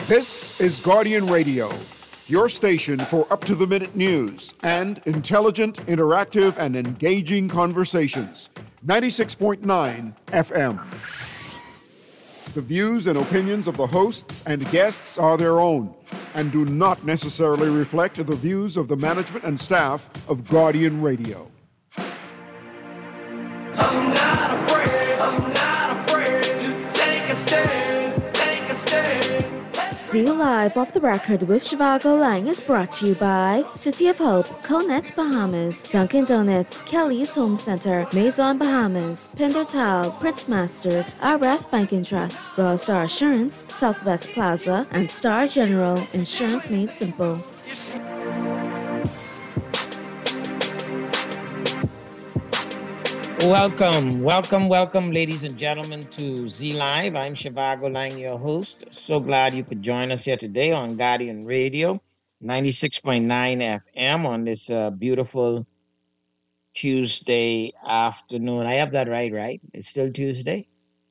This is Guardian Radio, your station for up-to-the-minute news and intelligent, interactive, and engaging conversations. 96.9 FM. The views and opinions of the hosts and guests are their own and do not necessarily reflect the views of the management and staff of Guardian Radio. I'm not afraid to take a stand, take a stand. See Live Off the Record with Shivago Lang is brought to you by City of Hope, Conet Bahamas, Dunkin' Donuts, Kelly's Home Center, Maison Bahamas, Pendertal, Print Masters, RF Banking Trust, Royal Star Assurance, Southwest Plaza, and Star General Insurance Made Simple. Welcome, ladies and gentlemen, to Z Live. I'm Shivago Lang, your host. So glad you could join us here today on Guardian Radio, 96.9 FM on this beautiful Tuesday afternoon. I have that right? It's still Tuesday?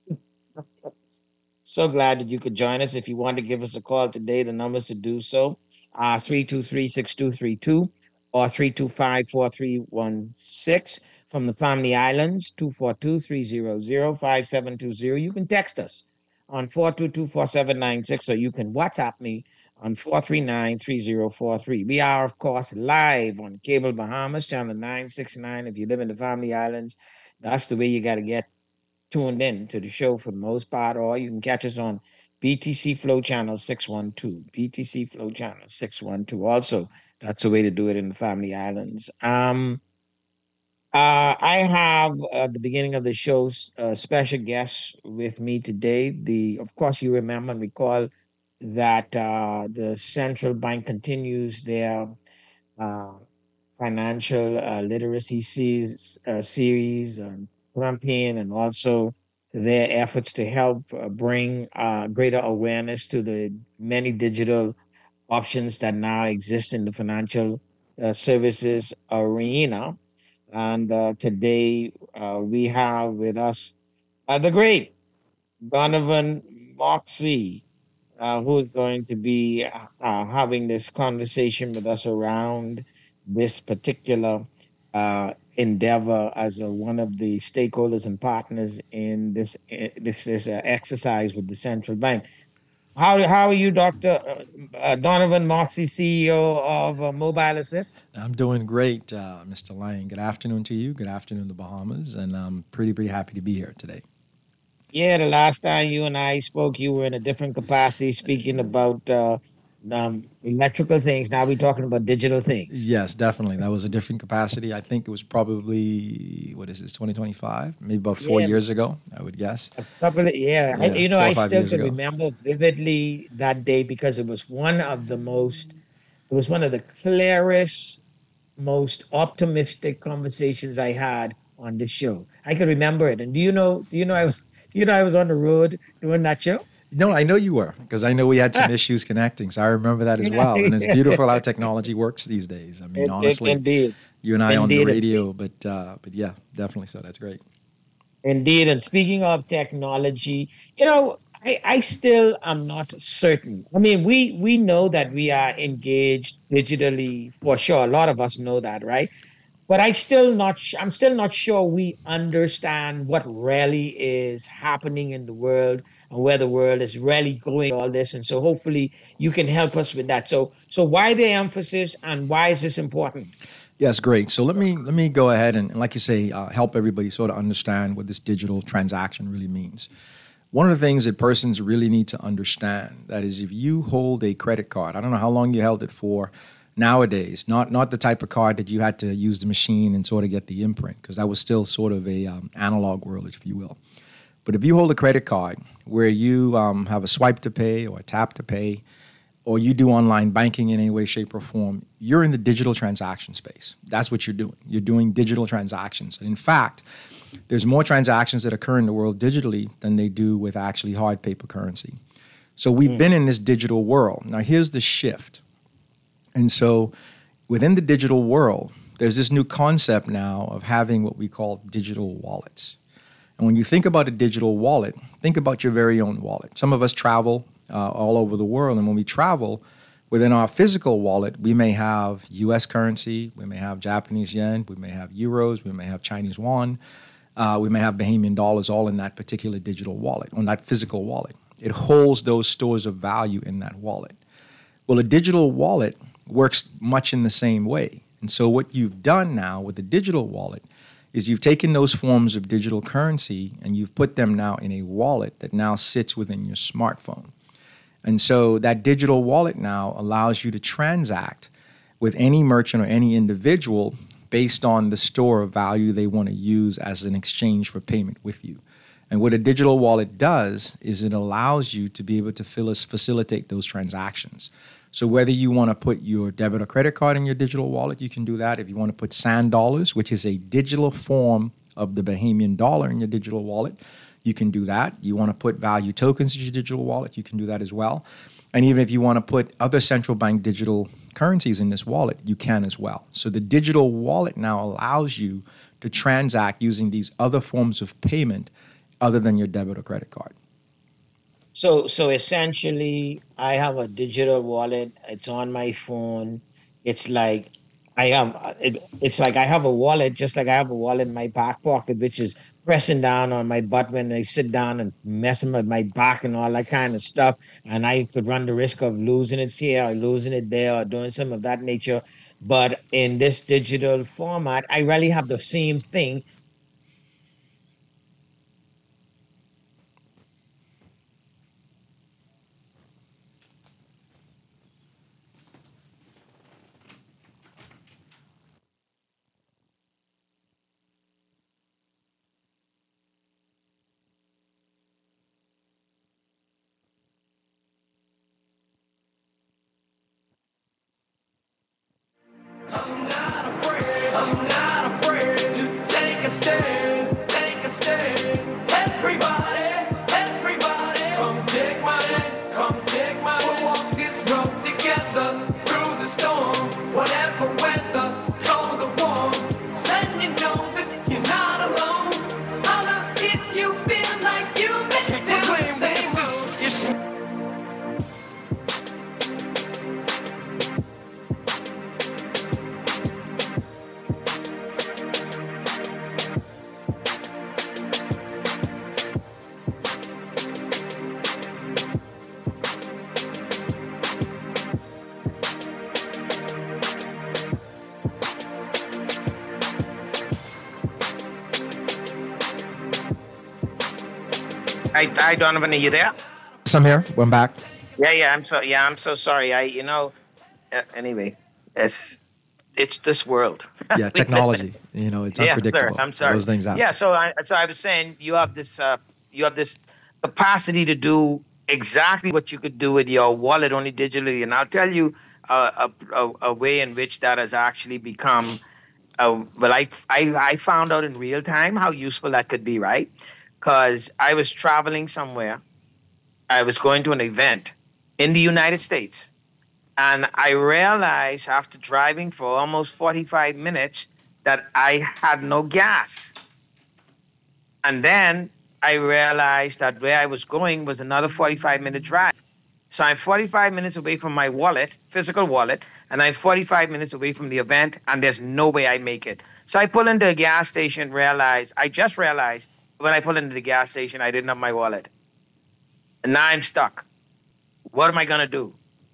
So glad that you could join us. If you want to give us a call today, the numbers to do so are 323-6232 or 325-4316. From the Family Islands, 242-300-5720. You can text us on 422-4796, or you can WhatsApp me on 439-3043. We are, of course, live on Cable Bahamas, channel 969. If you live in the Family Islands, that's the way you got to get tuned in to the show for the most part, or you can catch us on BTC Flow Channel 612. BTC Flow Channel 612. Also, that's the way to do it in the Family Islands. I have at the beginning of the show special guests with me today. Of course, you remember and recall that the central bank continues their financial literacy series and campaign, and also their efforts to help bring greater awareness to the many digital options that now exist in the financial services arena. And today we have with us the great Donovan Moxey, who is going to be having this conversation with us around this particular endeavor as one of the stakeholders and partners in this exercise with the central bank. How are you, Dr. Donovan Moxey, CEO of Mobile Assist? I'm doing great, Mr. Lang. Good afternoon to you. Good afternoon, the Bahamas. And I'm pretty happy to be here today. Yeah, the last time you and I spoke, you were in a different capacity speaking about electrical things. Now we're talking about digital things. Yes, definitely. That was a different capacity. I think it was probably, 2025? Maybe about 4 years ago, I would guess. I still can remember vividly that day because it was one of the clearest, most optimistic conversations I had on the show. I can remember it. And do you know I was on the road doing that show? No, I know you were, because I know we had some issues connecting. So I remember that as well. And it's beautiful how technology works these days. I mean, honestly, indeed. You and I on the radio, but yeah, definitely so. That's great. Indeed. And speaking of technology, I still am not certain. I mean, we know that we are engaged digitally for sure. A lot of us know that, right? But I'm still not sure we understand what really is happening in the world and where the world is really going, all this. And so hopefully you can help us with that. So why the emphasis and why is this important? Yes, great. So let me go ahead and like you say, help everybody sort of understand what this digital transaction really means. One of the things that persons really need to understand, that is, if you hold a credit card, I don't know how long you held it for, nowadays, not the type of card that you had to use the machine and sort of get the imprint, because that was still sort of a analog world, if you will. But if you hold a credit card where you have a swipe to pay or a tap to pay, or you do online banking in any way, shape, or form, you're in the digital transaction space. That's what you're doing. You're doing digital transactions. And in fact, there's more transactions that occur in the world digitally than they do with actually hard paper currency. So we've been in this digital world. Now, here's the shift. And so within the digital world, there's this new concept now of having what we call digital wallets. And when you think about a digital wallet, think about your very own wallet. Some of us travel all over the world. And when we travel, within our physical wallet, we may have U.S. currency, we may have Japanese yen, we may have euros, we may have Chinese yuan, we may have Bahamian dollars, all in that particular digital wallet, on that physical wallet. It holds those stores of value in that wallet. Well, a digital wallet works much in the same way. And so what you've done now with the digital wallet is you've taken those forms of digital currency and you've put them now in a wallet that now sits within your smartphone. And so that digital wallet now allows you to transact with any merchant or any individual based on the store of value they want to use as an exchange for payment with you. And what a digital wallet does is it allows you to be able to facilitate those transactions. So whether you want to put your debit or credit card in your digital wallet, you can do that. If you want to put Sand Dollars, which is a digital form of the Bahamian dollar, in your digital wallet, you can do that. You want to put value tokens in your digital wallet, you can do that as well. And even if you want to put other central bank digital currencies in this wallet, you can as well. So the digital wallet now allows you to transact using these other forms of payment other than your debit or credit card. So essentially, I have a digital wallet. It's on my phone. It's like it's like I have a wallet, just like I have a wallet in my back pocket, which is pressing down on my butt when I sit down and messing with my back and all that kind of stuff. And I could run the risk of losing it here or losing it there or doing some of that nature. But in this digital format, I really have the same thing. I'm not afraid to take a stand, take a stand. Everybody, come take my hand, come take my hand. We'll walk this road together through the storm, whatever weather, cold or warm. Letting you know that you're not alone. Holla if you feel like you can do the same. Hi, Donovan, are you there? Yes, I'm here. I'm back. I'm so sorry. Anyway, it's this world. Yeah, technology. It's unpredictable. Sir, I'm sorry. Those things happen. Yeah, so I was saying you have this capacity to do exactly what you could do with your wallet only digitally, and I'll tell you a way in which that has actually become. I found out in real time how useful that could be, right? Because I was traveling somewhere. I was going to an event in the United States. And I realized after driving for almost 45 minutes that I had no gas. And then I realized that where I was going was another 45-minute drive. So I'm 45 minutes away from my wallet, physical wallet, and I'm 45 minutes away from the event, and there's no way I make it. So I pull into a gas station, I just realized when I pull into the gas station, I didn't have my wallet. And now I'm stuck. What am I going to do?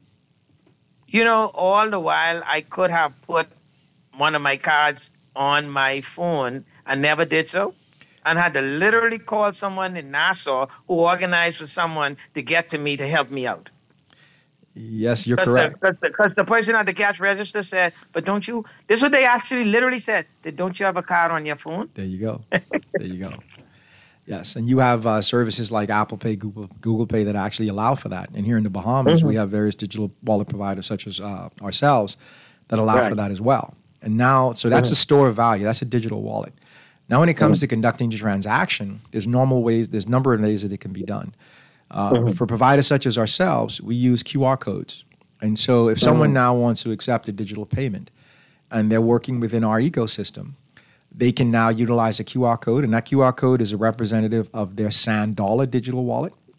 All the while, I could have put one of my cards on my phone and never did so. And had to literally call someone in Nassau who organized for someone to get to me to help me out. Yes, you're correct. Because the person at the cash register said, but don't you, this is what they actually literally said, don't you have a card on your phone? There you go. There you go. Yes, and you have services like Apple Pay, Google Pay that actually allow for that. And here in the Bahamas, we have various digital wallet providers such as ourselves that allow for that as well. And now, so that's a store of value. That's a digital wallet. Now, when it comes to conducting the transaction, there's a number of ways that it can be done. For providers such as ourselves, we use QR codes. And so if someone now wants to accept a digital payment and they're working within our ecosystem, they can now utilize a QR code, and that QR code is a representative of their Sand Dollar digital wallet.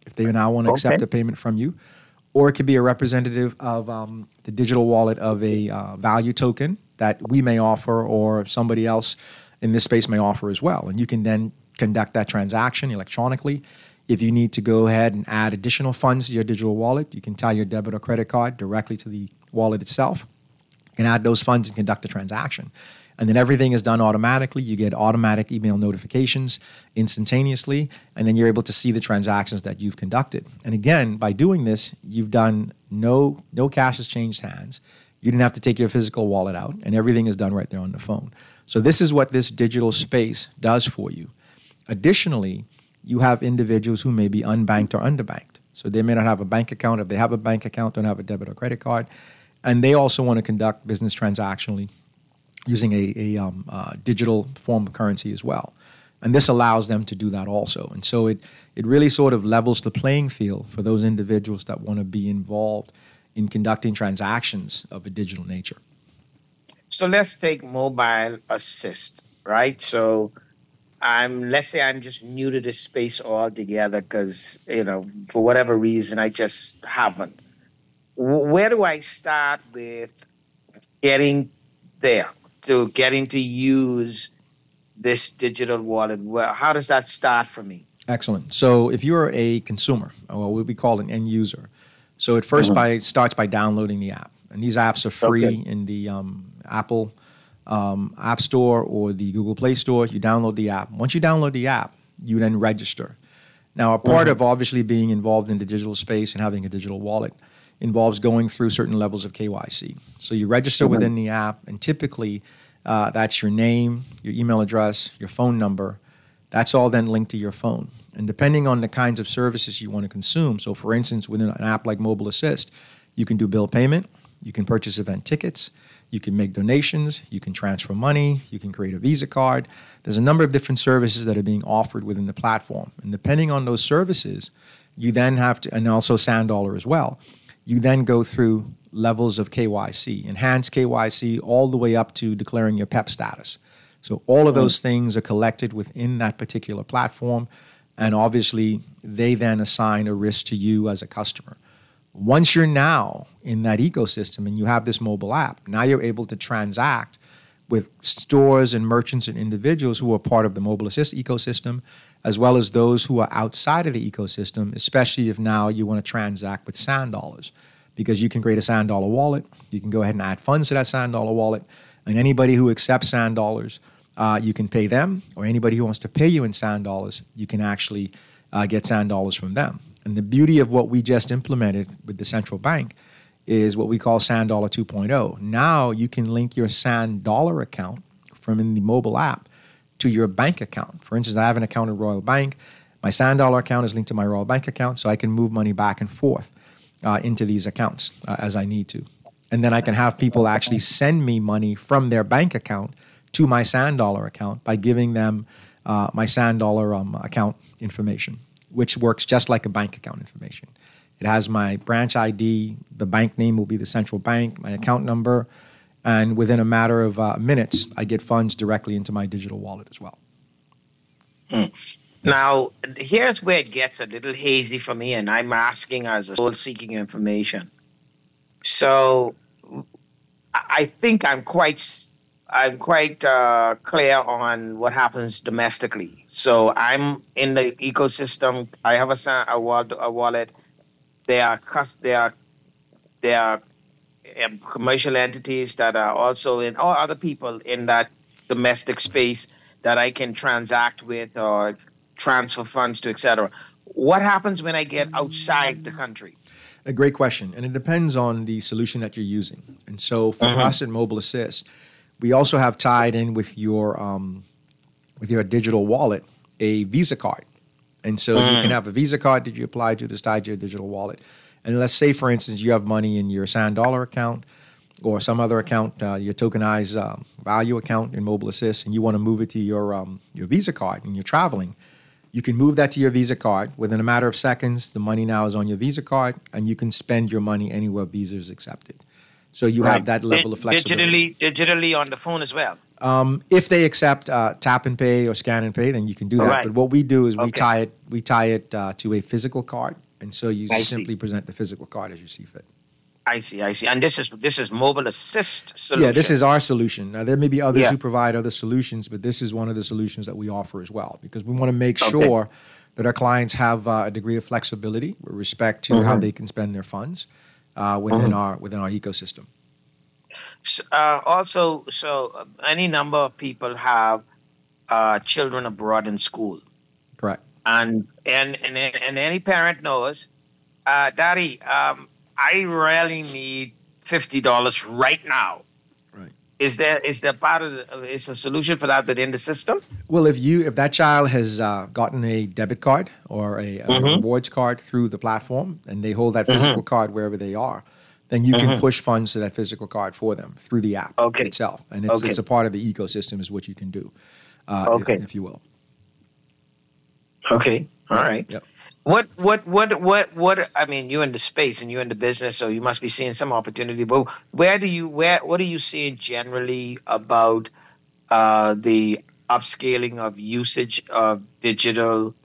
if they now want to accept a payment from you, or it could be a representative of the digital wallet of a value token that we may offer or somebody else in this space may offer as well. And you can then conduct that transaction electronically. If you need to go ahead and add additional funds to your digital wallet, you can tie your debit or credit card directly to the wallet itself and add those funds and conduct a transaction. And then everything is done automatically. You get automatic email notifications instantaneously, and then you're able to see the transactions that you've conducted. And again, by doing this, you've done no cash has changed hands. You didn't have to take your physical wallet out, and everything is done right there on the phone. So this is what this digital space does for you. Additionally, you have individuals who may be unbanked or underbanked. So they may not have a bank account. If they have a bank account, don't have a debit or credit card, and they also want to conduct business transactionally using a digital form of currency as well. And this allows them to do that also. And so it really sort of levels the playing field for those individuals that want to be involved in conducting transactions of a digital nature. So let's take mobile assist, right? So let's say I'm just new to this space altogether because, for whatever reason, I just haven't. Where do I start with getting there? To getting to use this digital wallet? How does that start for me? Excellent. So if you're a consumer, or what we call an end user, so it first starts by downloading the app. And these apps are free in the Apple App Store or the Google Play Store. You download the app. Once you download the app, you then register. Now, a part of obviously being involved in the digital space and having a digital wallet involves going through certain levels of KYC. So you register within the app, and typically that's your name, your email address, your phone number. That's all then linked to your phone. And depending on the kinds of services you want to consume, so for instance, within an app like Mobile Assist, you can do bill payment, you can purchase event tickets, you can make donations, you can transfer money, you can create a Visa card. There's a number of different services that are being offered within the platform. And depending on those services, you then have to, and also SandDollar as well, you then go through levels of KYC, enhanced KYC, all the way up to declaring your PEP status. So all of those things are collected within that particular platform, and obviously they then assign a risk to you as a customer. Once you're now in that ecosystem and you have this mobile app, now you're able to transact with stores and merchants and individuals who are part of the Mobile Assist ecosystem, as well as those who are outside of the ecosystem, especially if now you want to transact with SandDollars, because you can create a SandDollar wallet. You can go ahead and add funds to that SandDollar wallet, and anybody who accepts SandDollars, you can pay them, or anybody who wants to pay you in SandDollars, you can actually get SandDollars from them. And the beauty of what we just implemented with the central bank is what we call SandDollar 2.0. Now you can link your SandDollar account from in the mobile app to your bank account. For instance, I have an account at Royal Bank. My SandDollar account is linked to my Royal Bank account, so I can move money back and forth into these accounts as I need to. And then I can have people actually send me money from their bank account to my SandDollar account by giving them my SandDollar account information, which works just like a bank account information. It has my branch ID, the bank name will be the central bank, my account number, and within a matter of minutes, I get funds directly into my digital wallet as well. Now, here's where it gets a little hazy for me, and I'm asking as a soul seeking information. So I think I'm quite clear on what happens domestically. So I'm in the ecosystem. I have a wallet. There are commercial entities that are also in, or other people in that domestic space that I can transact with or transfer funds to, etc. What happens when I get outside the country? A great question, and it depends on the solution that you're using. And so for us at Mobile Assist, we also have tied in with your digital wallet a Visa card. And so you can have a Visa card that you apply to that's tied to your digital wallet. And let's say, for instance, you have money in your SandDollar account or some other account, your tokenized value account in Mobile Assist, and you want to move it to your Visa card and you're traveling. You can move that to your Visa card. Within a matter of seconds, the money now is on your Visa card, and you can spend your money anywhere Visa is accepted. So you have that level of flexibility. Digitally on the phone as well. If they accept tap and pay or scan and pay, then you can do that. Right. But what we do is Okay. we tie it to a physical card, and so you I simply see. present the physical card as you see fit. I see. And this is mobile assist solution. Yeah, this is our solution. Now there may be others Yeah. who provide other solutions, but this is one of the solutions that we offer as well because we want to make Okay. sure that our clients have a degree of flexibility with respect to how they can spend their funds within our ecosystem. Also, any number of people have children abroad in school, Correct. and any parent knows, Daddy, I really need $50 right now. Right. Is there part of is a solution for that within the system? Well, if that child has gotten a debit card or a rewards card through the platform, and they hold that physical card wherever they are, then you can push funds to that physical card for them through the app itself, and it's a part of the ecosystem, is what you can do, if you will. Okay. All right. Yep. What? I mean, you're in the space and you're in the business, so you must be seeing some opportunity. But what are you seeing generally about the upscaling of usage of digital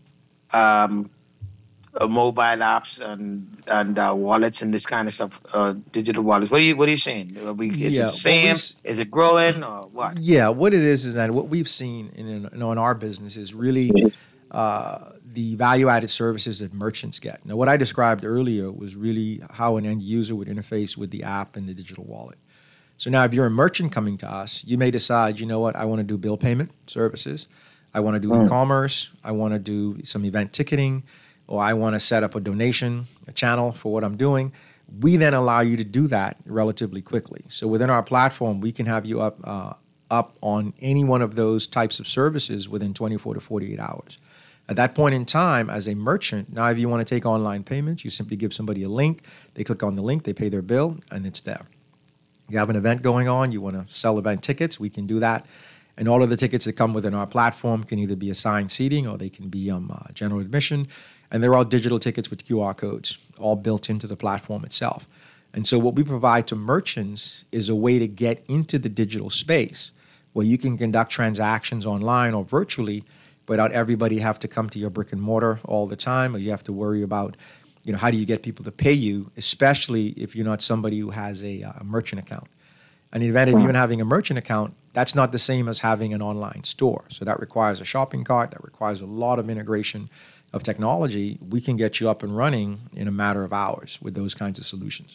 mobile apps and wallets and this kind of stuff? Digital wallets. What are you saying? Is it the same? Is it growing or what? Yeah, what it is that what we've seen in our business is really the value-added services that merchants get. Now, what I described earlier was really how an end user would interface with the app and the digital wallet. So now if you're a merchant coming to us, you may decide, you know what, I want to do bill payment services. I want to do e-commerce. I want to do some event ticketing, or I want to set up a channel for what I'm doing. We then allow you to do that relatively quickly. So within our platform, we can have you up on any one of those types of services within 24 to 48 hours. At that point in time, as a merchant, now if you want to take online payments, you simply give somebody a link. They click on the link, they pay their bill, and it's there. You have an event going on, you want to sell event tickets, we can do that. And all of the tickets that come within our platform can either be assigned seating or they can be general admission. And they're all digital tickets with QR codes, all built into the platform itself. And so what we provide to merchants is a way to get into the digital space where you can conduct transactions online or virtually without everybody have to come to your brick and mortar all the time, or you have to worry about, how do you get people to pay you, especially if you're not somebody who has a merchant account. And in the event of even having a merchant account, that's not the same as having an online store. So that requires a shopping cart, that requires a lot of integration of technology. We can get you up and running in a matter of hours with those kinds of solutions.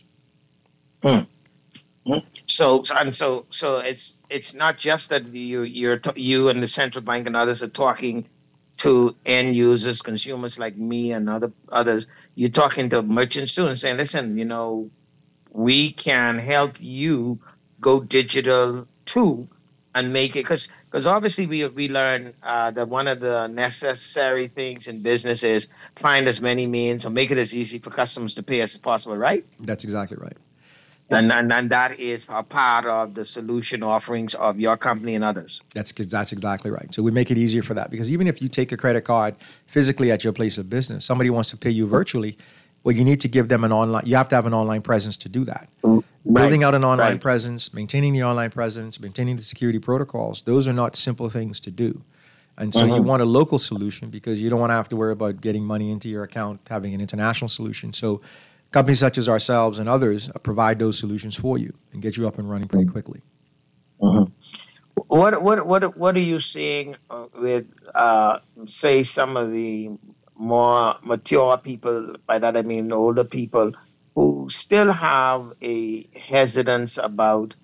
So it's not just that you and the central bank and others are talking to end users, consumers like me and others. You're talking to merchants too and saying, listen, we can help you go digital too and make it, because obviously we learn that one of the necessary things in business is find as many means or make it as easy for customers to pay as possible, right? That's exactly right. And that is a part of the solution offerings of your company and others. That's exactly right. So we make it easier for that, because even if you take a credit card physically at your place of business, somebody wants to pay you virtually, well, you need to give them you have to have an online presence to do that. Building out an online presence, maintaining the online presence, maintaining the security protocols, those are not simple things to do. And so you want a local solution because you don't want to have to worry about getting money into your account, having an international solution. So companies such as ourselves and others provide those solutions for you and get you up and running pretty quickly. What are you seeing with say some of the more mature people? By that I mean older people who still have a hesitance about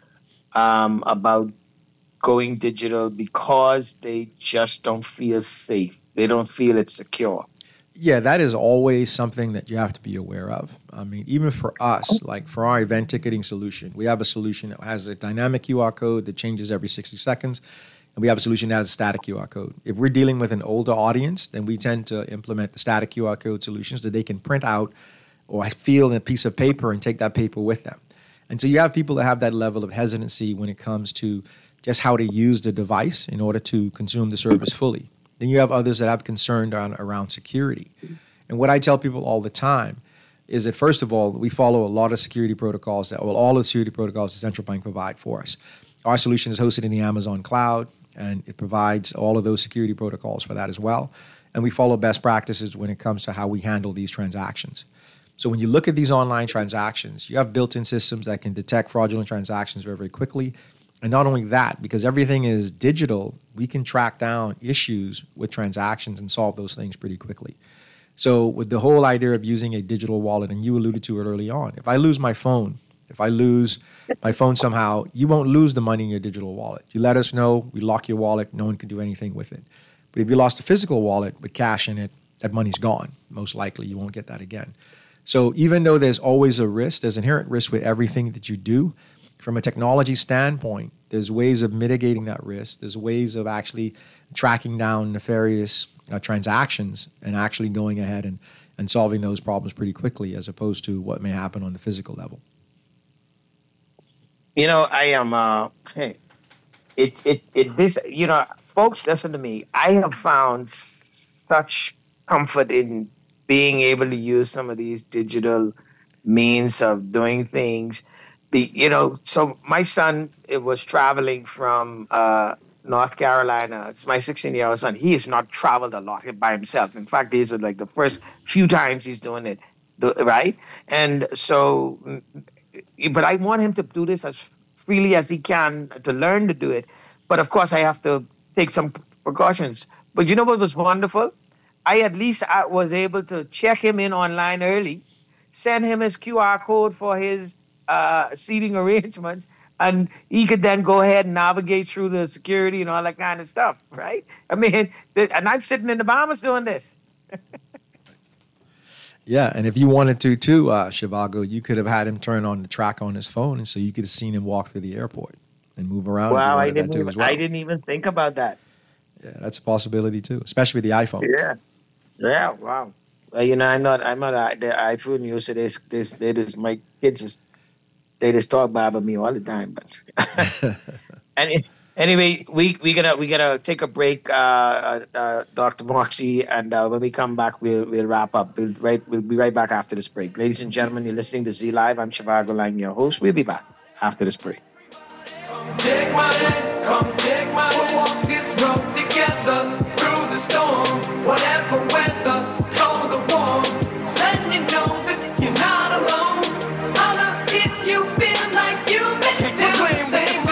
going digital because they just don't feel safe. They don't feel it's secure. Yeah, that is always something that you have to be aware of. I mean, even for us, like for our event ticketing solution, we have a solution that has a dynamic QR code that changes every 60 seconds. And we have a solution that has a static QR code. If we're dealing with an older audience, then we tend to implement the static QR code solutions that they can print out or feel in a piece of paper and take that paper with them. And so you have people that have that level of hesitancy when it comes to just how to use the device in order to consume the service fully. Then you have others that have concern around security. And what I tell people all the time is that, first of all, we follow a lot of security protocols all the security protocols the central bank provide for us. Our solution is hosted in the Amazon cloud, and it provides all of those security protocols for that as well. And we follow best practices when it comes to how we handle these transactions. So when you look at these online transactions, you have built-in systems that can detect fraudulent transactions very, very quickly. And not only that, because everything is digital, we can track down issues with transactions and solve those things pretty quickly. So with the whole idea of using a digital wallet, and you alluded to it early on, if I lose my phone somehow, you won't lose the money in your digital wallet. You let us know, we lock your wallet, no one can do anything with it. But if you lost a physical wallet with cash in it, that money's gone. Most likely you won't get that again. So even though there's always a risk, there's inherent risk with everything that you do. From a technology standpoint, there's ways of mitigating that risk. There's ways of actually tracking down nefarious transactions and actually going ahead and solving those problems pretty quickly, as opposed to what may happen on the physical level. I am, folks, listen to me. I have found such comfort in being able to use some of these digital means of doing things. So my son was traveling from North Carolina. It's my 16-year-old son. He has not traveled a lot by himself. In fact, these are like the first few times he's doing it, right? And so, but I want him to do this as freely as he can to learn to do it. But of course, I have to take some precautions. But you know what was wonderful? I was able to check him in online early, send him his QR code for his seating arrangements, and he could then go ahead and navigate through the security and all that kind of stuff, right? I mean, and I'm sitting in the Bahamas doing this. Yeah, and if you wanted to too, Zhivago, you could have had him turn on the track on his phone, and so you could have seen him walk through the airport and move around. Wow, I didn't even think about that. Yeah, that's a possibility too, especially with the iPhone. Yeah, wow. Well, I'm not the iPhone user. My kids they just talk about me all the time. But anyway, we gotta take a break, Dr. Moxie, and when we come back, we'll wrap up. We'll be right back after this break. Ladies and gentlemen, you're listening to Z Live. I'm Zhivago Lang, your host. We'll be back after this break. Come take my hand, come take my hand. We'll walk this road together through the storm. Whatever weather, cold or warm. Letting you know that you're not alone. Holla if you feel like you've been down the same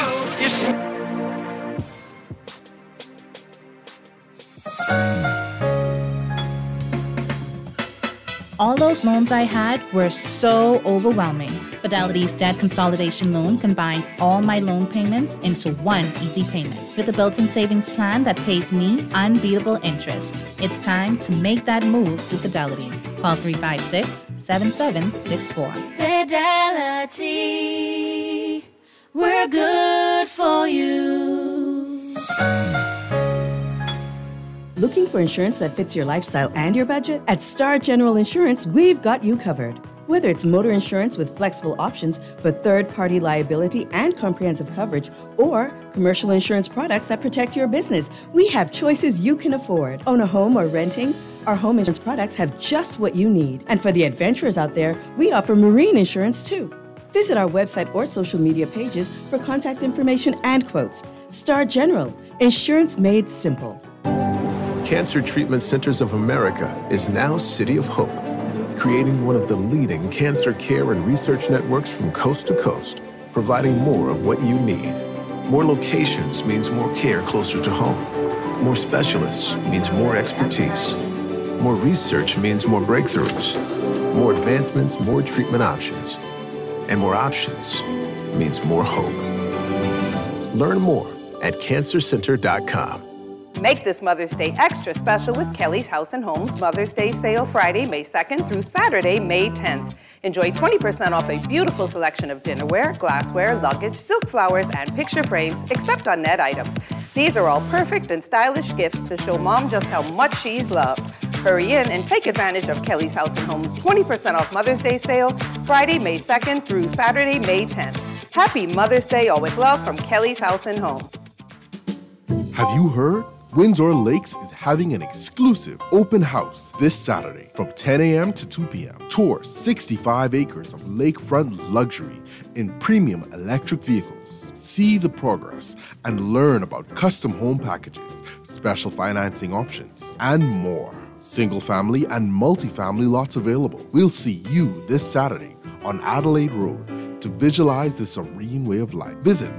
road. All those loans I had were so overwhelming. Fidelity's debt consolidation loan combined all my loan payments into one easy payment with a built-in savings plan that pays me unbeatable interest. It's time to make that move to Fidelity. Call 356-7764. Fidelity, we're good for you. Looking for insurance that fits your lifestyle and your budget? At Star General Insurance, we've got you covered. Whether it's motor insurance with flexible options for third-party liability and comprehensive coverage, or commercial insurance products that protect your business, we have choices you can afford. Own a home or renting? Our home insurance products have just what you need. And for the adventurers out there, we offer marine insurance too. Visit our website or social media pages for contact information and quotes. Star General, insurance made simple. Cancer Treatment Centers of America is now City of Hope, creating one of the leading cancer care and research networks from coast to coast, providing more of what you need. More locations means more care closer to home. More specialists means more expertise. More research means more breakthroughs. More advancements, more treatment options. And more options means more hope. Learn more at cancercenter.com. Make this Mother's Day extra special with Kelly's House & Homes Mother's Day sale Friday, May 2nd through Saturday, May 10th. Enjoy 20% off a beautiful selection of dinnerware, glassware, luggage, silk flowers, and picture frames, except on net items. These are all perfect and stylish gifts to show Mom just how much she's loved. Hurry in and take advantage of Kelly's House & Homes 20% off Mother's Day sale Friday, May 2nd through Saturday, May 10th. Happy Mother's Day, all with love from Kelly's House & Home. Have you heard? Windsor Lakes is having an exclusive open house this Saturday from 10 a.m. to 2 p.m. Tour 65 acres of lakefront luxury in premium electric vehicles. See the progress and learn about custom home packages, special financing options, and more. Single family and multi-family lots available. We'll see you this Saturday on Adelaide Road to visualize the serene way of life. Visit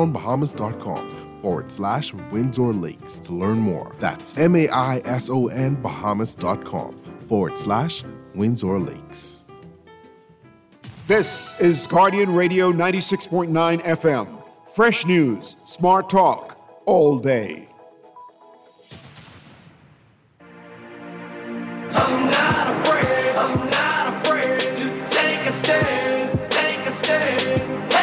MaisonBahamas.com/Windsor Lakes to learn more. That's MAISON Bahamas.com/Windsor Lakes. This is Guardian Radio 96.9 FM. Fresh news, smart talk, all day. I'm not afraid to take a stand, take a stand.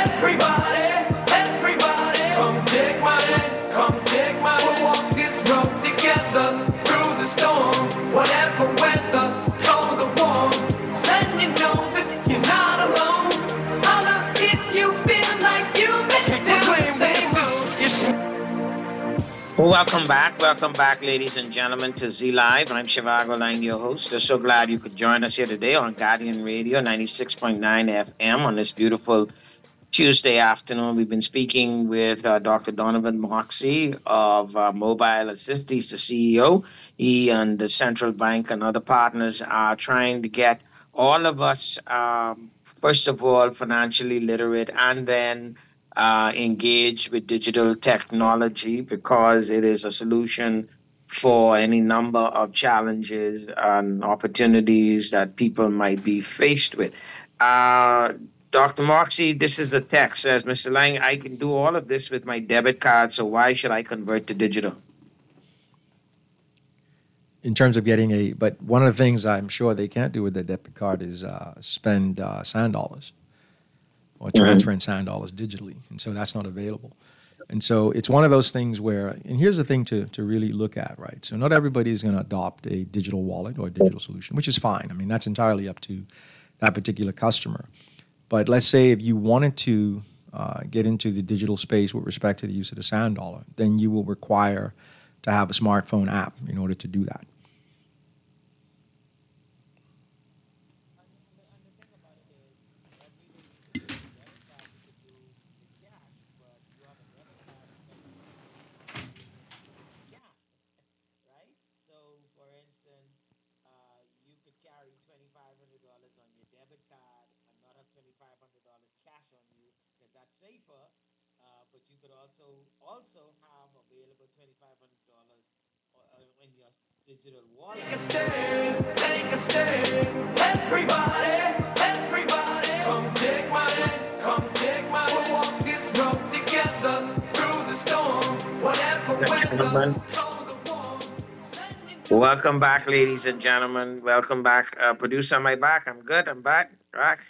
Everybody, come take my hand, come take my hand. We'll walk this road together through the storm, whatever weather, cold or warm. Letting you know that you're not alone. Holla if you feel like you've been down the same road. Well, welcome back, ladies and gentlemen, to Z Live. I'm Shivago Lang, your host. We're so glad you could join us here today on Guardian Radio 96.9 FM on this beautiful Tuesday afternoon. We've been speaking with Dr. Donovan Moxey of Mobile Assist. He's the CEO. He and the Central Bank and other partners are trying to get all of us, first of all, financially literate and then engage with digital technology, because it is a solution for any number of challenges and opportunities that people might be faced with. Dr. Moxey, this is the text. Says, Mr. Lang, I can do all of this with my debit card, so why should I convert to digital? In terms of getting but one of the things I'm sure they can't do with their debit card is spend sand dollars or transfer in sand dollars digitally. And so that's not available. And so it's one of those things where, and here's the thing to really look at, right? So not everybody is going to adopt a digital wallet or a digital solution, which is fine. I mean, that's entirely up to that particular customer. But let's say if you wanted to get into the digital space with respect to the use of the sand dollar, then you will require to have a smartphone app in order to do that. Safer, but you could also have available $2,500 in your digital wallet. Take a stand. Everybody, come take my hand, come take my hand. We'll walk this road together through the storm, whatever weather, cold or warm. Welcome back, ladies and gentlemen. Welcome back. Producer, am I back? I'm good. I'm back. Right?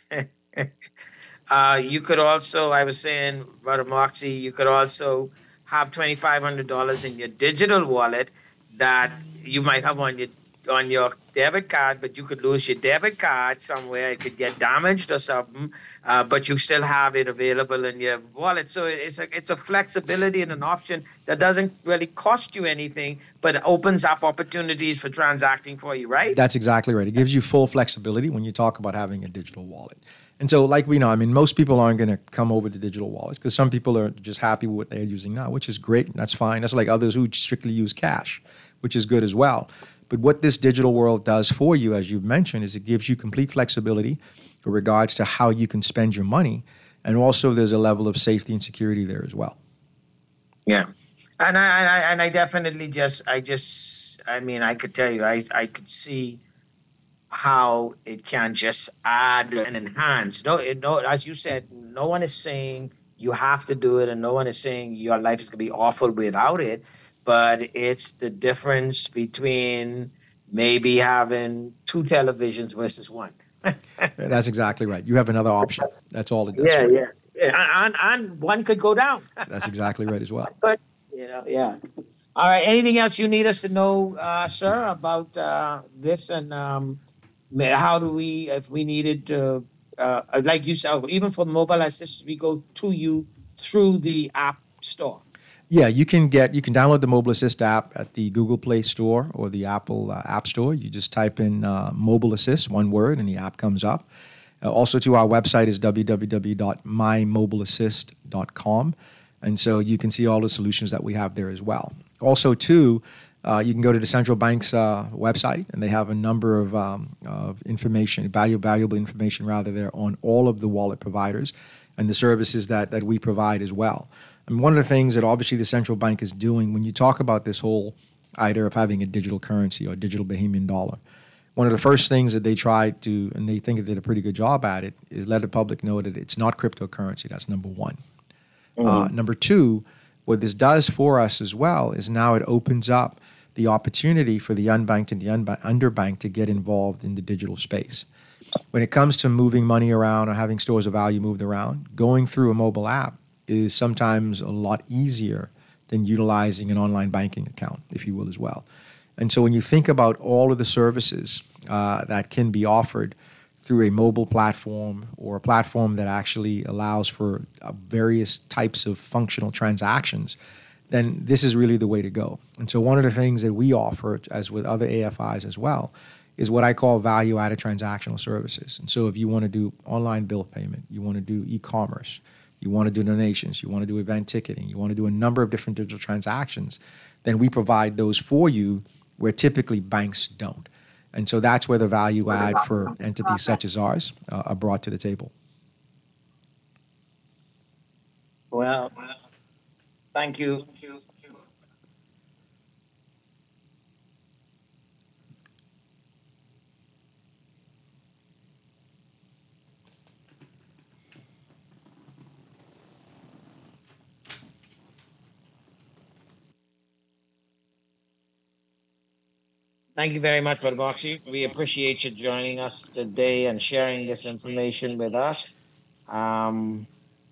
You could also, I was saying, Brother Moxey, you could also have $2,500 in your digital wallet that you might have on your debit card, but you could lose your debit card somewhere. It could get damaged or something, but you still have it available in your wallet. So it's a flexibility and an option that doesn't really cost you anything, but opens up opportunities for transacting for you, right? That's exactly right. It gives you full flexibility when you talk about having a digital wallet. And so, like we know, I mean, most people aren't going to come over to digital wallets because some people are just happy with what they're using now, which is great. That's fine. That's like others who strictly use cash, which is good as well. But what this digital world does for you, as you've mentioned, is it gives you complete flexibility with regards to how you can spend your money. And also there's a level of safety and security there as well. Yeah. And I definitely I could tell you, I could see how it can just add and enhance. No, as you said, no one is saying you have to do it, and no one is saying your life is going to be awful without it. But it's the difference between maybe having two televisions versus one. That's exactly right. You have another option. That's all it does. Yeah. And one could go down. That's exactly right as well. But, yeah. All right. Anything else you need us to know, sir, about this? And how do we, if we needed to, like you said, even for mobile assist, we go to you through the app store? Yeah, you can download the Mobile Assist app at the Google Play Store or the Apple App Store. You just type in Mobile Assist, one word, and the app comes up. Also, to our website is www.mymobileassist.com, and so you can see all the solutions that we have there as well. Also, too, you can go to the central bank's website, and they have a number of information, valuable information rather, there on all of the wallet providers and the services that we provide as well. And one of the things that obviously the central bank is doing when you talk about this whole idea of having a digital currency or digital Bahamian dollar, one of the first things that they tried to, and they think they did a pretty good job at it, is let the public know that it's not cryptocurrency. That's number one. Number two, what this does for us as well is now it opens up the opportunity for the unbanked and the underbanked to get involved in the digital space. When it comes to moving money around or having stores of value moved around, going through a mobile app is sometimes a lot easier than utilizing an online banking account, if you will, as well. And so when you think about all of the services that can be offered through a mobile platform or a platform that actually allows for various types of functional transactions, then this is really the way to go. And so one of the things that we offer, as with other AFIs as well, is what I call value-added transactional services. And so if you want to do online bill payment, you want to do e-commerce, you want to do donations, you want to do event ticketing, you want to do a number of different digital transactions, then we provide those for you where typically banks don't. And so that's where the value add for entities such as ours are brought to the table. Well, thank you. Thank you very much, Bargoxi. We appreciate you joining us today and sharing this information with us. Come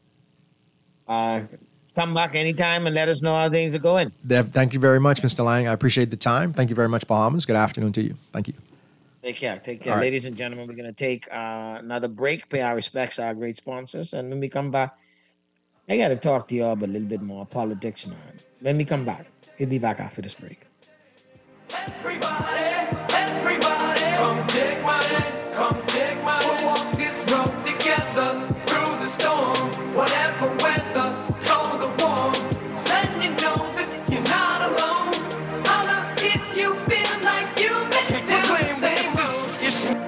back anytime and let us know how things are going. Dev, thank you very much, Mr. Lang. I appreciate the time. Thank you very much, Bahamas. Good afternoon to you. Thank you. Take care. Take care. All right. Ladies and gentlemen, we're going to take another break, pay our respects to our great sponsors. And when we come back, I got to talk to you all about a little bit more politics, man. When we come back, we'll be back after this break. Everybody, come take my hand, come take my hand. We'll walk this road together through the storm. Whatever weather, cold or warm. Then you know that you're not alone. Holla if you feel like you've been down the same road.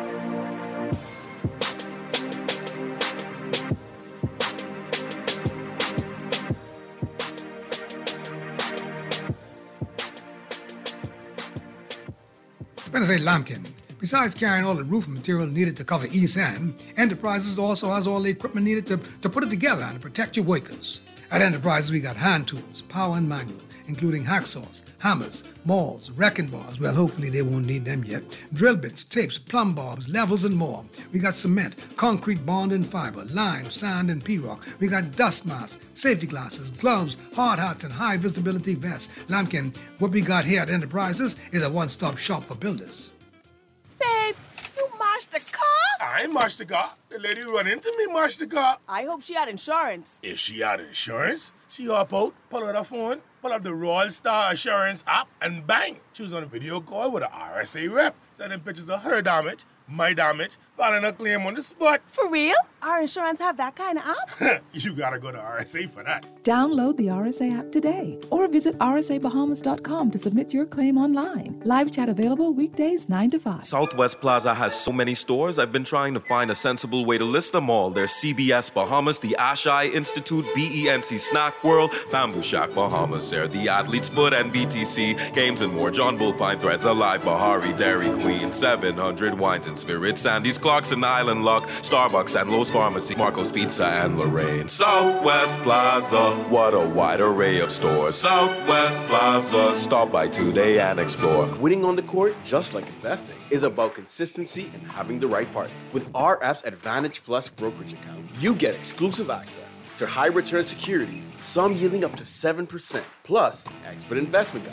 Say Lampkin. Besides carrying all the roofing material needed to cover East End, Enterprises also has all the equipment needed to put it together and to protect your workers. At Enterprises, we got hand tools, power and manual, including hacksaws, hammers, mauls, wrecking bars, well, hopefully they won't need them yet, drill bits, tapes, plumb bobs, levels, and more. We got cement, concrete bond and fiber, lime, sand, and P-rock. We got dust masks, safety glasses, gloves, hard hats, and high visibility vests. Lampkin, what we got here at Enterprises is a one-stop shop for builders. Babe, you mashed the car? I ain't mashed the car. The lady run into me mashed the car. I hope she had insurance. If she had insurance, she hop out, pull out her phone, pull up the Royal Star Assurance app, and bang! She was on a video call with an RSA rep, sending pictures of her damage, my damage, filing a claim on the spot. For real? Our insurance have that kind of app? You gotta go to RSA for that. Download the RSA app today or visit rsabahamas.com to submit your claim online. Live chat available weekdays 9 to 5. Southwest Plaza has so many stores, I've been trying to find a sensible way to list them all. There's CBS Bahamas, the Ashai Institute, BENC Snack World, Bamboo Shack Bahamas, there, the Athlete's Foot and BTC, Games and More, John Bull Fine Threads, Alive, Bahari, Dairy Queen, 700 Wines and Spirits, Sandy's Clarkson, Island Luck, Starbucks and Lowe's Pharmacy, Marco's Pizza and Lorraine. Southwest Plaza, what a wide array of stores. Southwest Plaza, stop by today and explore. Winning on the court, just like investing, is about consistency and having the right partner. With our app's Advantage Plus brokerage account, you get exclusive access to high return securities, some yielding up to 7%, plus expert investment guidance.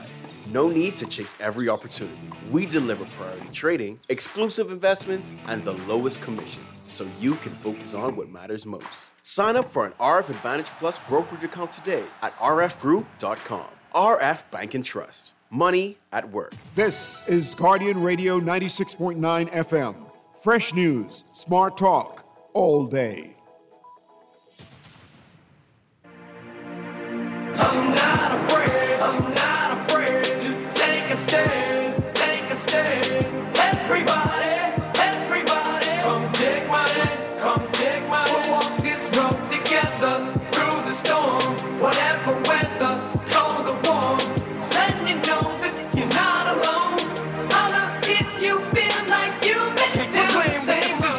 No need to chase every opportunity. We deliver priority trading, exclusive investments, and the lowest commissions so you can focus on what matters most. Sign up for an RF Advantage Plus brokerage account today at rfgroup.com. RF Bank and Trust. Money at work. This is Guardian Radio 96.9 FM. Fresh news, smart talk, all day. I'm not afraid to take a stand, take a stand. Everybody, come take my hand, come take my hand. We'll walk this road together through the storm, whatever weather, cold or warm. Then you know that you're not alone. Holla if you feel like you make it down the same road.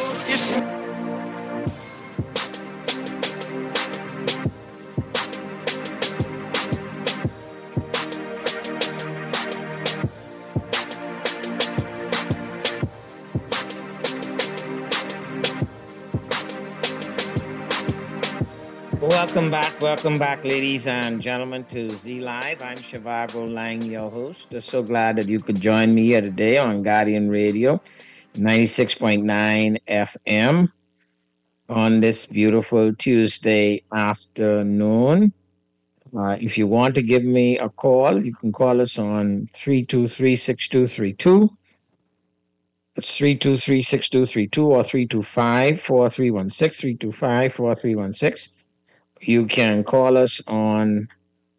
Welcome back, ladies and gentlemen, to Z Live. I'm Shivago Lang, your host. I'm so glad that you could join me here today on Guardian Radio 96.9 FM on this beautiful Tuesday afternoon. If you want to give me a call, you can call us on 323-6232. It's 323-6232 or 325-4316, 325-4316. You can call us on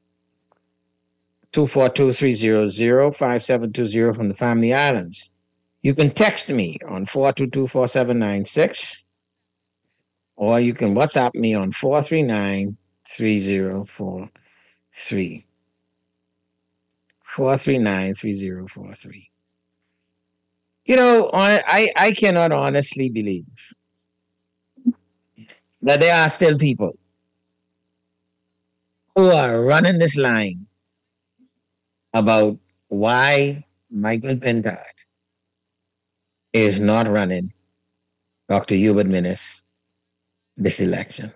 242-300-5720 from the Family Islands. You can text me on 422-4796, or you can WhatsApp me on 439-3043. 439-3043. You know, I cannot honestly believe that there are still people who are running this line about why Michael Pintard is not running Dr. Hubert Minnis this election.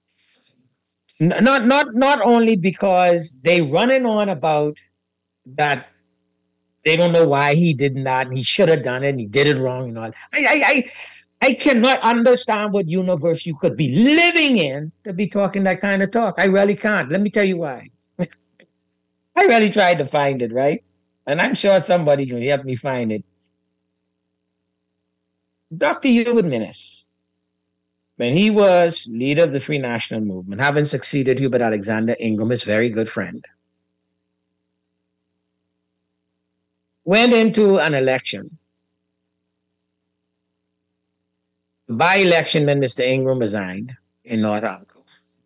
Not only because they running on about that they don't know why he did not and he should have done it and he did it wrong and all. I cannot understand what universe you could be living in to be talking that kind of talk. I really can't. Let me tell you why. I really tried to find it, right? And I'm sure somebody can help me find it. Dr. Hubert Minnis, when he was leader of the Free National Movement, having succeeded Hubert Alexander Ingram, his very good friend, went into an election. The by-election when Mr. Ingram resigned in North Alco.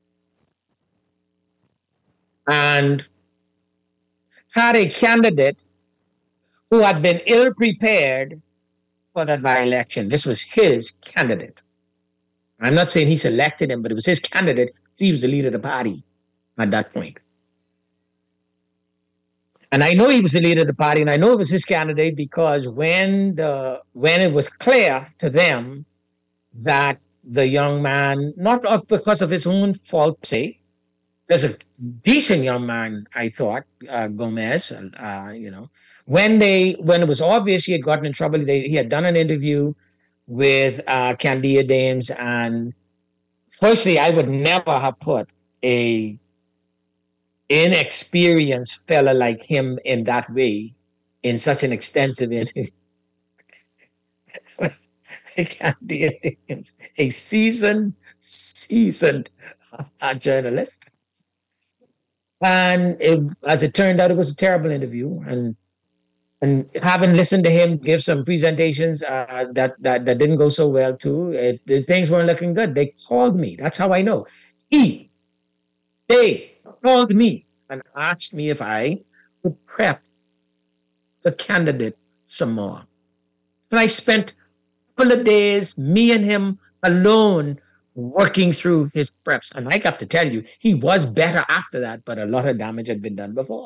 And had a candidate who had been ill-prepared for that by-election. This was his candidate. I'm not saying he selected him, but it was his candidate. He was the leader of the party at that point. And I know he was the leader of the party, and I know it was his candidate because when it was clear to them that the young man, not because of his own fault, say, there's a decent young man, I thought, Gomez, when it was obvious he had gotten in trouble, he had done an interview with Candia Dames, and firstly, I would never have put a inexperienced fella like him in that way in such an extensive interview. Candia Dames, a seasoned journalist. And as it turned out, it was a terrible interview. And having listened to him give some presentations that didn't go so well too, things weren't looking good. They called me. That's how I know. They called me and asked me if I would prep the candidate some more. And I spent a couple of days, me and him alone, working through his preps. And I have to tell you, he was better after that, but a lot of damage had been done before.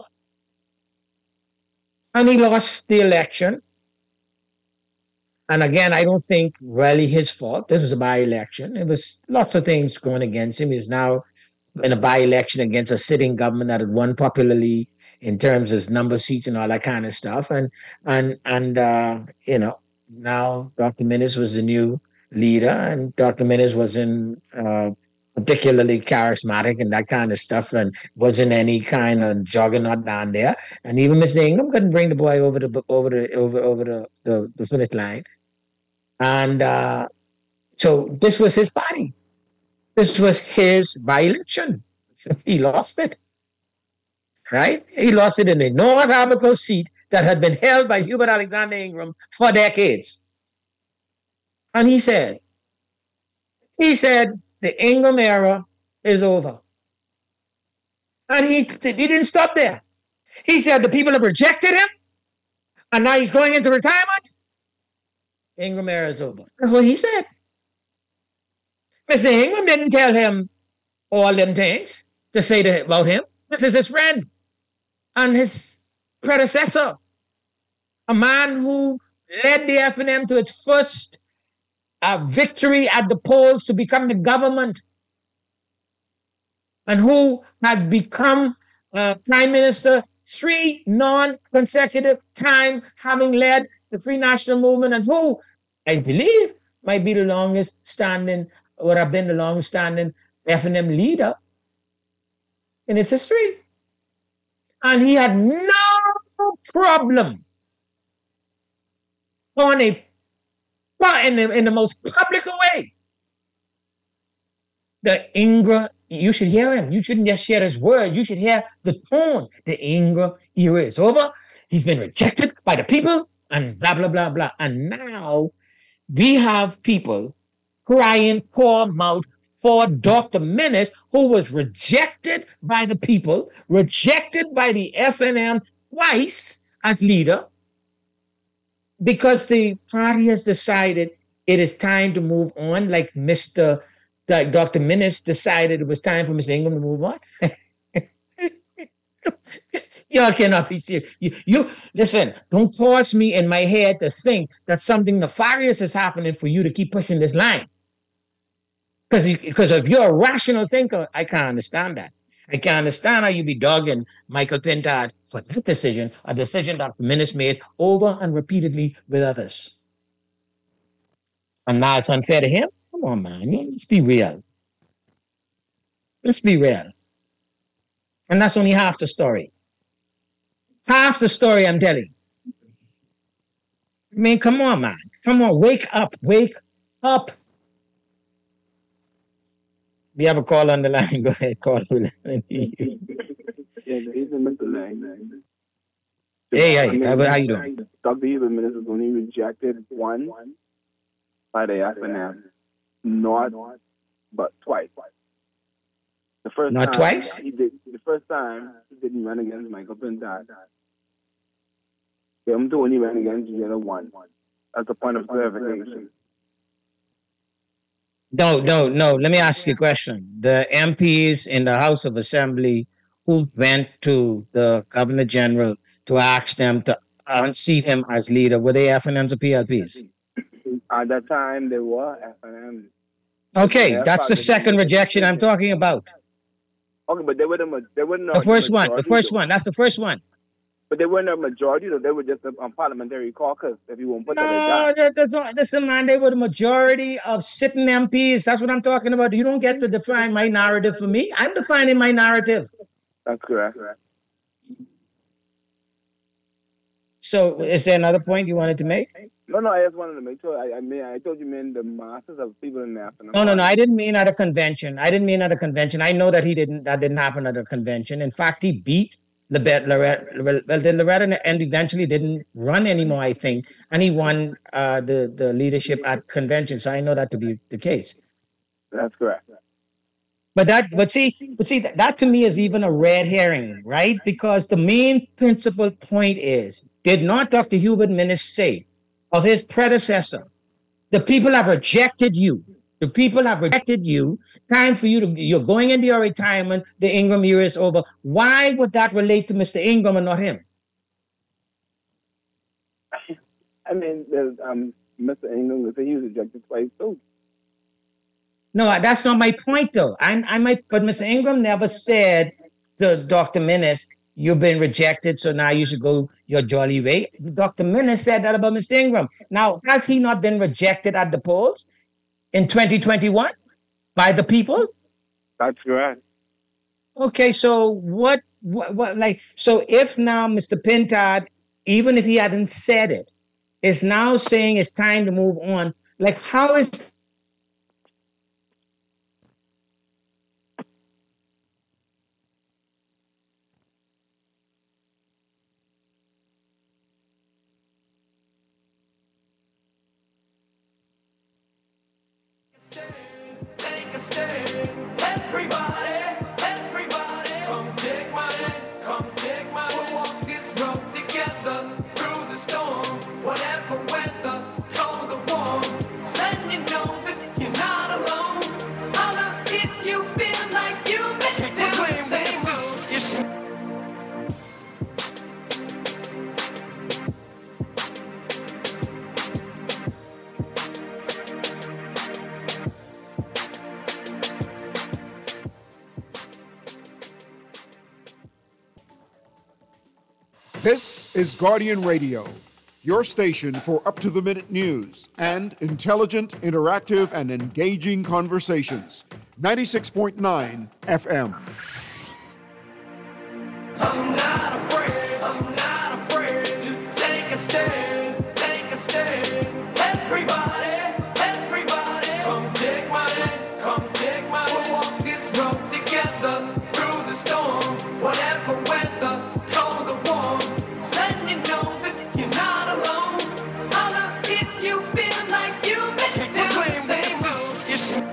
And he lost the election. And again, I don't think really his fault. This was a by-election. It was lots of things going against him. He's now in a by-election against a sitting government that had won popularly in terms of number of seats and all that kind of stuff. And now Dr. Minnis was the new leader, and Dr. Minnis wasn't particularly charismatic and that kind of stuff, and wasn't any kind of juggernaut down there. And even Mr. Ingram couldn't bring the boy over the finish line. And so this was his party. This was his by-election. He lost it. Right? He lost it in a North Abaco seat that had been held by Hubert Alexander Ingram for decades. And he said, the Ingram era is over. And he didn't stop there. He said the people have rejected him, and now he's going into retirement. Ingram era is over. That's what he said. Mr. Ingram didn't tell him all them things to say about him. This is his friend and his predecessor, a man who led the FNM to its first victory at the polls to become the government, and who had become prime minister 3 non-consecutive times, having led the Free National Movement, and who, I believe, might be the longest standing, would have been the longest standing FNM leader in its history. And he had no problem in the most public way. The Ingram, you should hear him. You shouldn't just hear his words. You should hear the tone. The Ingram era is over. He's been rejected by the people and blah, blah, blah, blah. And now we have people crying poor mouth for Dr. Minnis, who was rejected by the people, rejected by the FNM twice as leader, because the party has decided it is time to move on, like Dr. Minnis decided it was time for Mr. Ingram to move on. Y'all cannot be serious. You listen, don't force me in my head to think that something nefarious is happening for you to keep pushing this line. Because if you're a rational thinker, I can't understand that. I can't understand how you be dogging Michael Pintard for that decision, a decision Dr. Minnis made over and repeatedly with others. And now it's unfair to him? Come on, man. Let's be real. Let's be real. And that's only half the story. Half the story, I'm telling you. I mean, come on, man. Come on, wake up. Wake up. We have a call on the line. Go ahead, call. Yeah, he's in Mr. Lang. Hey, how you doing? Dr. Hubert Minnis was only rejected once by the FNM. Not, but twice. The first not time, twice? The first time he didn't run against Michael Pintard. Him too only ran against Jenna one. That's the point of clarification. No. Let me ask you a question. The MPs in the House of Assembly who went to the Governor General to ask them to unseat him as leader, were they FNMs or PLPs? At that time, they were FNM. Okay, that's the second rejection I'm talking about. Okay, but they were not the first one. That's the first one. But they weren't a majority, though. They were just a parliamentary caucus, if you won't put listen, man, they were the majority of sitting MPs. That's what I'm talking about. You don't get to define my narrative for me. I'm defining my narrative. That's correct. So is there another point you wanted to make? No, I just wanted to make sure. I told you, man, the masses of people in there. No, I didn't mean at a convention. I know that that didn't happen at a convention. In fact, he beat Loretta and eventually didn't run anymore, I think, and he won the leadership at convention. So I know that to be the case. That's correct. But see, that to me is even a red herring, right? Because the main principal point is, did not Dr. Hubert Minnis say of his predecessor, the people have rejected you. The people have rejected you. Time for you're going into your retirement. The Ingram era is over. Why would that relate to Mr. Ingram and not him? I mean, Mr. Ingram, he was rejected twice too. No, that's not my point though. But Mr. Ingram never said to Dr. Minnis, you've been rejected, so now you should go your jolly way. Dr. Minnis said that about Mr. Ingram. Now, has he not been rejected at the polls in 2021 by the people? That's correct. Okay, so what like, so if now Mr. Pintard, even if he hadn't said it, is now saying it's time to move on, like, how is Take a stand. Everybody, come take my hand, come take my hand. We'll walk this road together through the storm, whatever weather, cold or warm. Letting you know that you're not alone. Holla if you feel like you make it down the same road. This is Guardian Radio, your station for up-to-the-minute news and intelligent, interactive, and engaging conversations. 96.9 FM. I'm not afraid to take a stand, take a stand. Everybody, come take my hand, come take my hand. We'll walk this road together through the storm, whatever weather, cold or warm. Letting you know that you're not alone. Holla if you feel like you make it down the same road.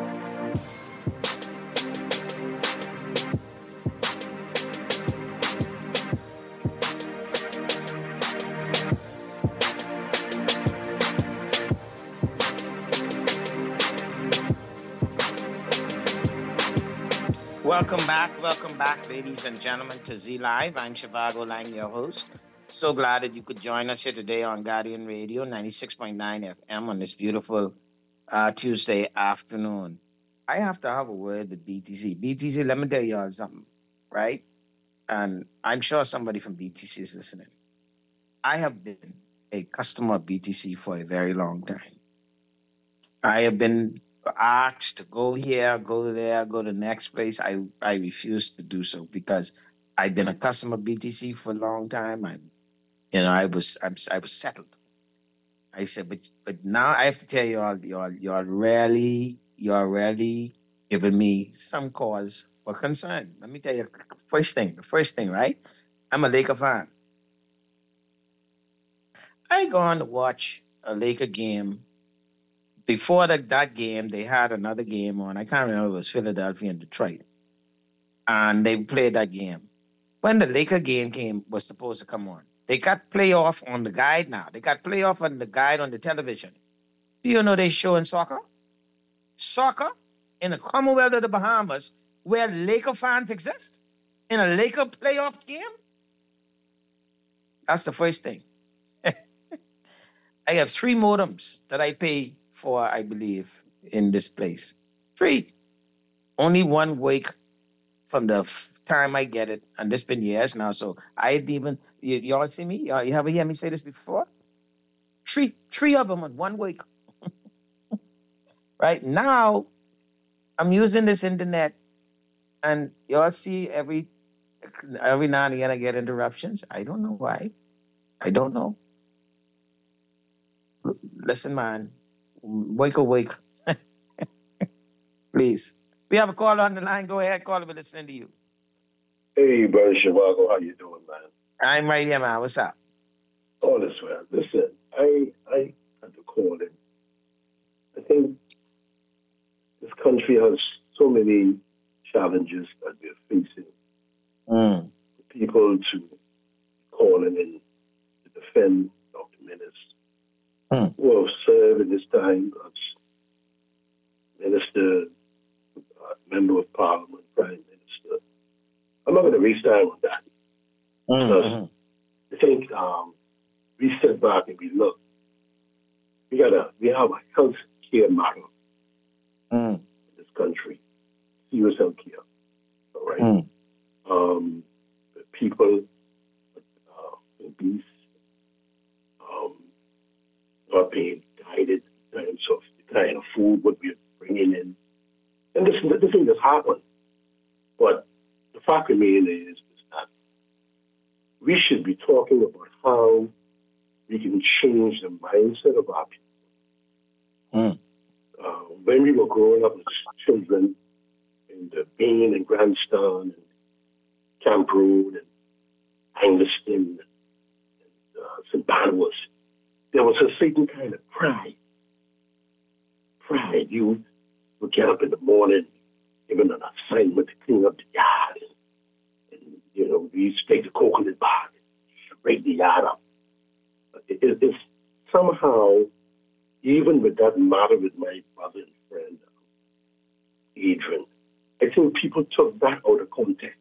Welcome back, ladies and gentlemen, to Z Live. I'm Shivago Lang, your host. So glad that you could join us here today on Guardian Radio, 96.9 FM on this beautiful Tuesday afternoon. I have to have a word with BTC. BTC, let me tell y'all something, right? And I'm sure somebody from BTC is listening. I have been a customer of BTC for a very long time. I have been asked to go here, go there, go to the next place. I refuse to do so because I've been a customer of BTC for a long time. I was settled. I said, but now I have to tell you're really giving me some cause for concern. Let me tell you the first thing, right? I'm a Laker fan. I go on to watch a Laker game. Before that game, they had another game on. I can't remember, it was Philadelphia and Detroit. And they played that game. When the Laker game was supposed to come on, they got playoff on the guide now. They got playoff on the guide on the television. Do you know they're showing soccer? Soccer in the Commonwealth of the Bahamas, where Laker fans exist, in a Laker playoff game? That's the first thing. I have 3 modems that I pay for, I believe, in this place. 3. Only 1 week from the time I get it, and this been years now, so I didn't even, y'all see me? You ever hear me say this before? 3 of them in 1 week. Right now, I'm using this internet, and y'all see every now and again I get interruptions. I don't know why. I don't know. Listen, man, wake awake. Please. We have a caller on the line. Go ahead, caller. We're listening to you. Hey, brother Shivago, how you doing, man? I'm right here, man. What's up? All is well. Listen, I had to call in. I think this country has so many challenges that we're facing. People to calling in to defend Dr. Minnis, who have served in this time as minister, member of parliament, prime minister. I'm not going to waste time on that. Because I think we sit back and we look. We have a health care model in this country. Serious health care. All right. people, obese, not being guided in terms of the kind of food what we're bringing in. And this thing has happened. But the fact remains is that we should be talking about how we can change the mindset of our people. When we were growing up as children in the Bain and Grandstand and Camp Road and Angleston and St. Barnabas, there was a certain kind of pride. You would get up in the morning, given an assignment to clean up the yard. And we used to take the coconut bark and rake the yard up. It's somehow, even with that matter with my brother and friend, Adrian, I think people took that out of context.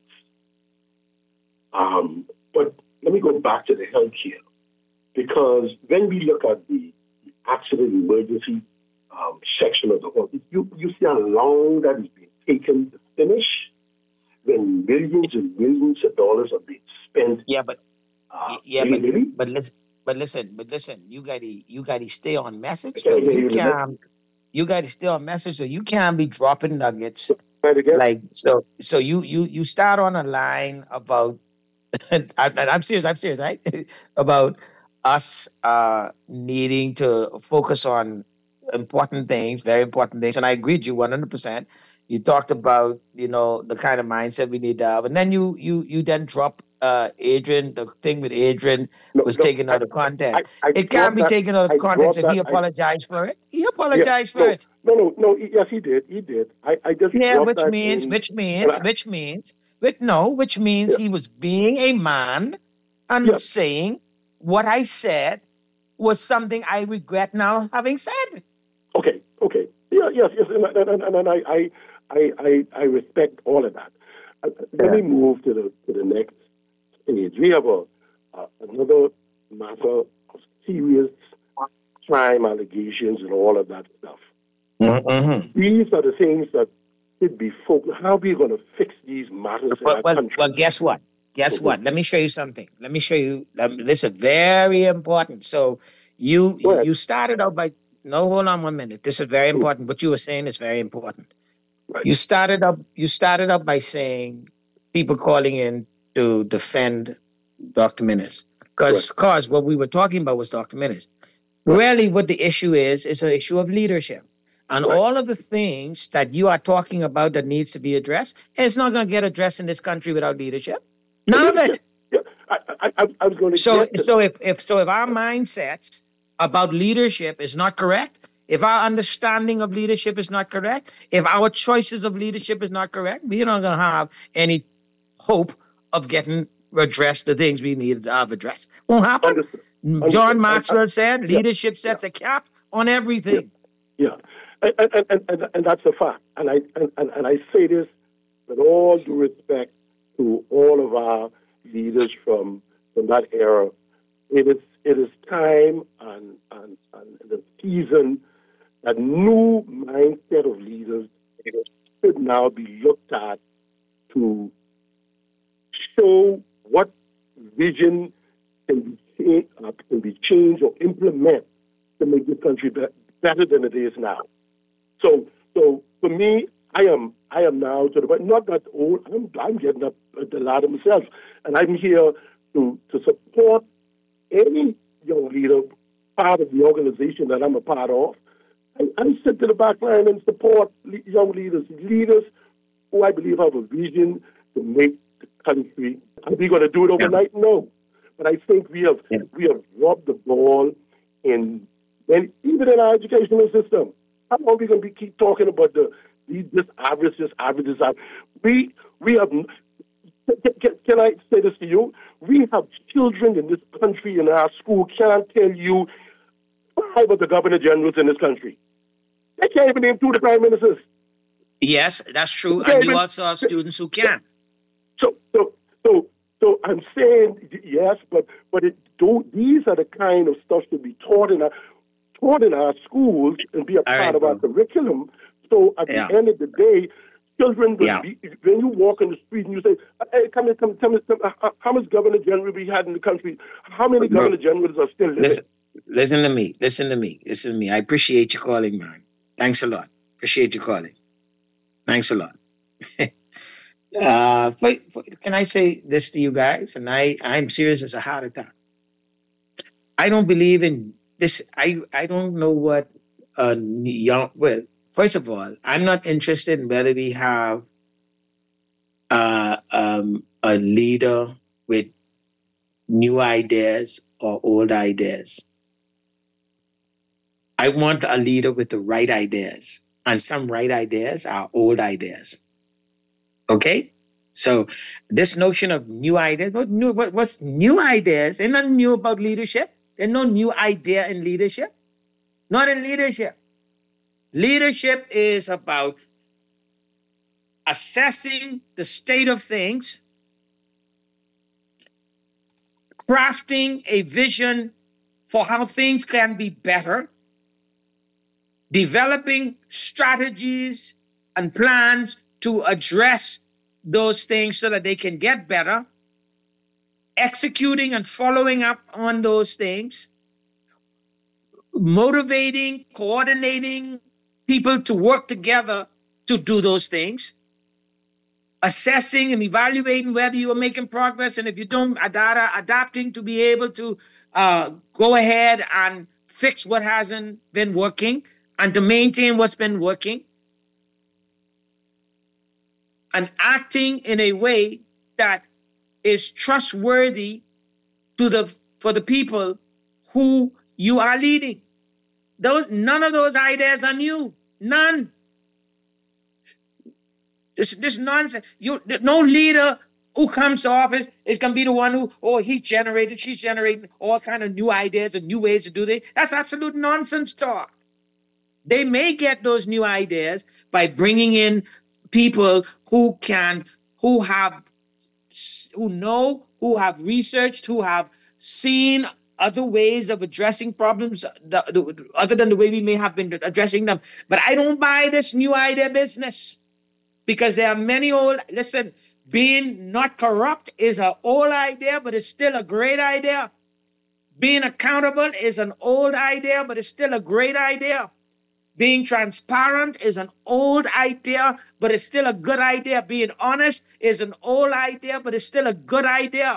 But let me go back to the healthcare, because when we look at the accident emergency section of the hospital, you see how long that is being taken to finish, when millions and millions of dollars are being spent. But listen, you gotta stay on message. Though. You gotta stay on message, so you can't be dropping nuggets. Like so you start on a line about and I'm serious, right? About us needing to focus on important things, very important things. And I agree with you 100%. You talked about, the kind of mindset we need to have. And then you then drop Adrian, the thing with Adrian was taken out of context. It can't be taken out of context if he apologized for it. He apologized for it. No, yes, he did. I just which means he was being a man and saying what I said was something I regret now having said. Okay. Yes, and I respect all of that. Let me move to the next stage. We have another matter of serious crime allegations and all of that stuff. Mm-hmm. These are the things that should be focused. How are we going to fix these matters in our country? Well, guess what? Let me show you something. This is very important. So you started out by... No, hold on 1 minute. This is very important. What you were saying is very important. Right. You started up by saying people calling in to defend Dr. Minnis. Because what we were talking about was Dr. Minnis. Really what the issue is an issue of leadership. And all of the things that you are talking about that needs to be addressed, it's not going to get addressed in this country without leadership. None of it. Yeah, I was going to... So if our mindsets about leadership is not correct, if our understanding of leadership is not correct, if our choices of leadership is not correct, we're not going to have any hope of getting addressed the things we need to have addressed. Won't happen. John Maxwell said leadership sets a cap on everything. Yeah. And that's a fact. And I say this with all due respect to all of our leaders from that era. It is time and the season that new mindset of leaders should now be looked at to show what vision can be changed or implement to make the country better than it is now. So for me, I am now to the point. Not that old. I'm getting up the ladder myself, and I'm here to support any young leader, part of the organization that I'm a part of. I sit to the back line and support young leaders who I believe have a vision to make the country. Are we going to do it overnight? No, but I think we have dropped the ball even in our educational system. How long are we going to keep talking about this average? We have. Can I say this to you? We have children in this country in our school can't tell you 5 of the governor generals in this country. They can't even name 2 of the prime ministers. Yes, that's true. And you also have students who can. So I'm saying yes, but these are the kind of stuff to be taught in our schools and be a part of our curriculum. So at the end of the day, Children, when you walk in the street and you say, hey, come here, tell me, how much governor general we had in the country? How many governor generals are still living? Listen to me. I appreciate you calling, man. Thanks a lot. Appreciate you calling. Thanks a lot. Can I say this to you guys? And I'm serious as a heart attack. I don't believe in this. I don't know what first of all, I'm not interested in whether we have a leader with new ideas or old ideas. I want a leader with the right ideas. And some right ideas are old ideas. Okay? So this notion of new ideas, what's new ideas? There's nothing new about leadership. There's no new idea in leadership. Not in leadership. Leadership is about assessing the state of things, crafting a vision for how things can be better, developing strategies and plans to address those things so that they can get better, executing and following up on those things, motivating, coordinating people to work together to do those things, assessing and evaluating whether you are making progress, and if you don't, adapting to be able to go ahead and fix what hasn't been working and to maintain what's been working, and acting in a way that is trustworthy for the people who you are leading. None of those ideas are new. None. This nonsense. No leader who comes to office is going to be the one she's generating all kind of new ideas and new ways to do things. That's absolute nonsense talk. They may get those new ideas by bringing in people who have researched, who have seen other ways of addressing problems other than the way we may have been addressing them. But I don't buy this new idea business because there are many being not corrupt is an old idea, but it's still a great idea. Being accountable is an old idea, but it's still a great idea. Being transparent is an old idea, but it's still a good idea. Being honest is an old idea, but it's still a good idea.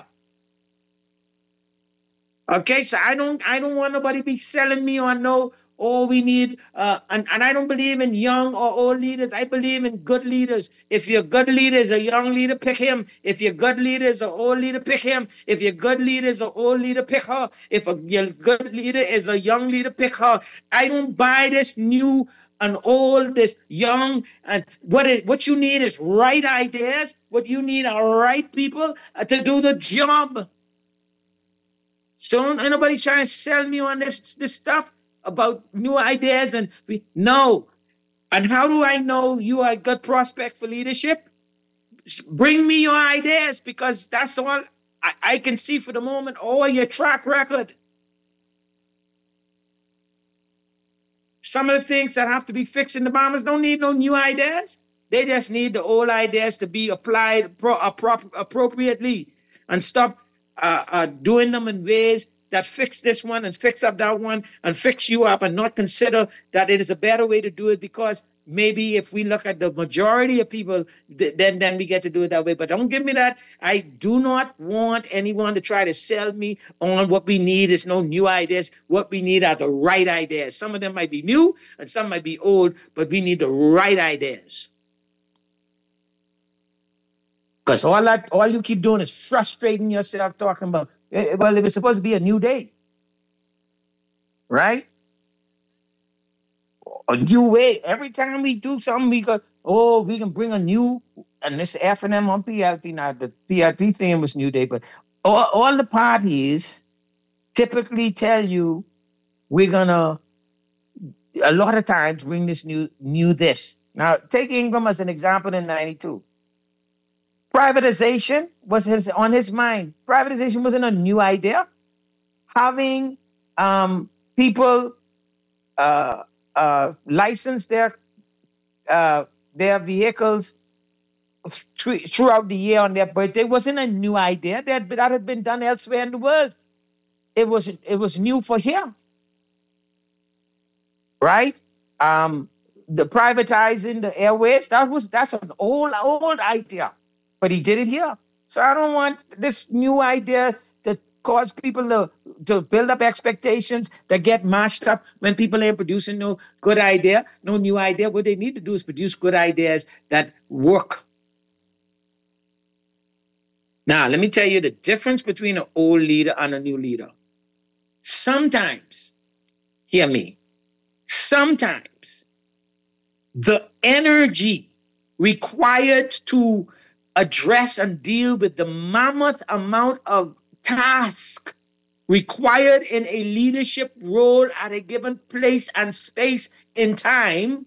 Okay, so I don't want nobody be selling me on we need, and I don't believe in young or old leaders. I believe in good leaders. If your good leader is a young leader, pick him. If your good leader is an old leader, pick him. If your good leader is an old leader, pick her. If your good leader is a young leader, pick her. I don't buy this new and old, this young, and what you need is right ideas. What you need are right people to do the job. So ain't nobody trying to sell me on this stuff about new ideas no. And how do I know you are a good prospect for leadership? Bring me your ideas, because that's all I can see for the moment, all your track record. Some of the things that have to be fixed in the Bahamas don't need no new ideas. They just need the old ideas to be applied appropriately and stop doing them in ways that fix this one and fix up that one and fix you up, and not consider that it is a better way to do it, because maybe if we look at the majority of people, then we get to do it that way. But don't give me that. I do not want anyone to try to sell me on what we need is no new ideas. What we need are the right ideas. Some of them might be new and some might be old, but we need the right ideas. Because all you keep doing is frustrating yourself, talking about, well, it was supposed to be a new day, right? A new way. Every time we do something, we go, we can bring a new, and this F&M on PLP, now the PLP thing was New Day, but all the parties typically tell you, we're going to, a lot of times, bring this new this. Now, take Ingram as an example in 92. Privatization was on his mind. Privatization wasn't a new idea. Having people license their vehicles throughout the year on their birthday wasn't a new idea. That had been done elsewhere in the world. It was new for here, right? The privatizing the airways, that's an old idea, but he did it here. So I don't want this new idea to cause people to build up expectations that get mashed up when people ain't producing no good idea, no new idea. What they need to do is produce good ideas that work. Now, let me tell you the difference between an old leader and a new leader. Sometimes, hear me, sometimes the energy required to address and deal with the mammoth amount of task required in a leadership role at a given place and space in time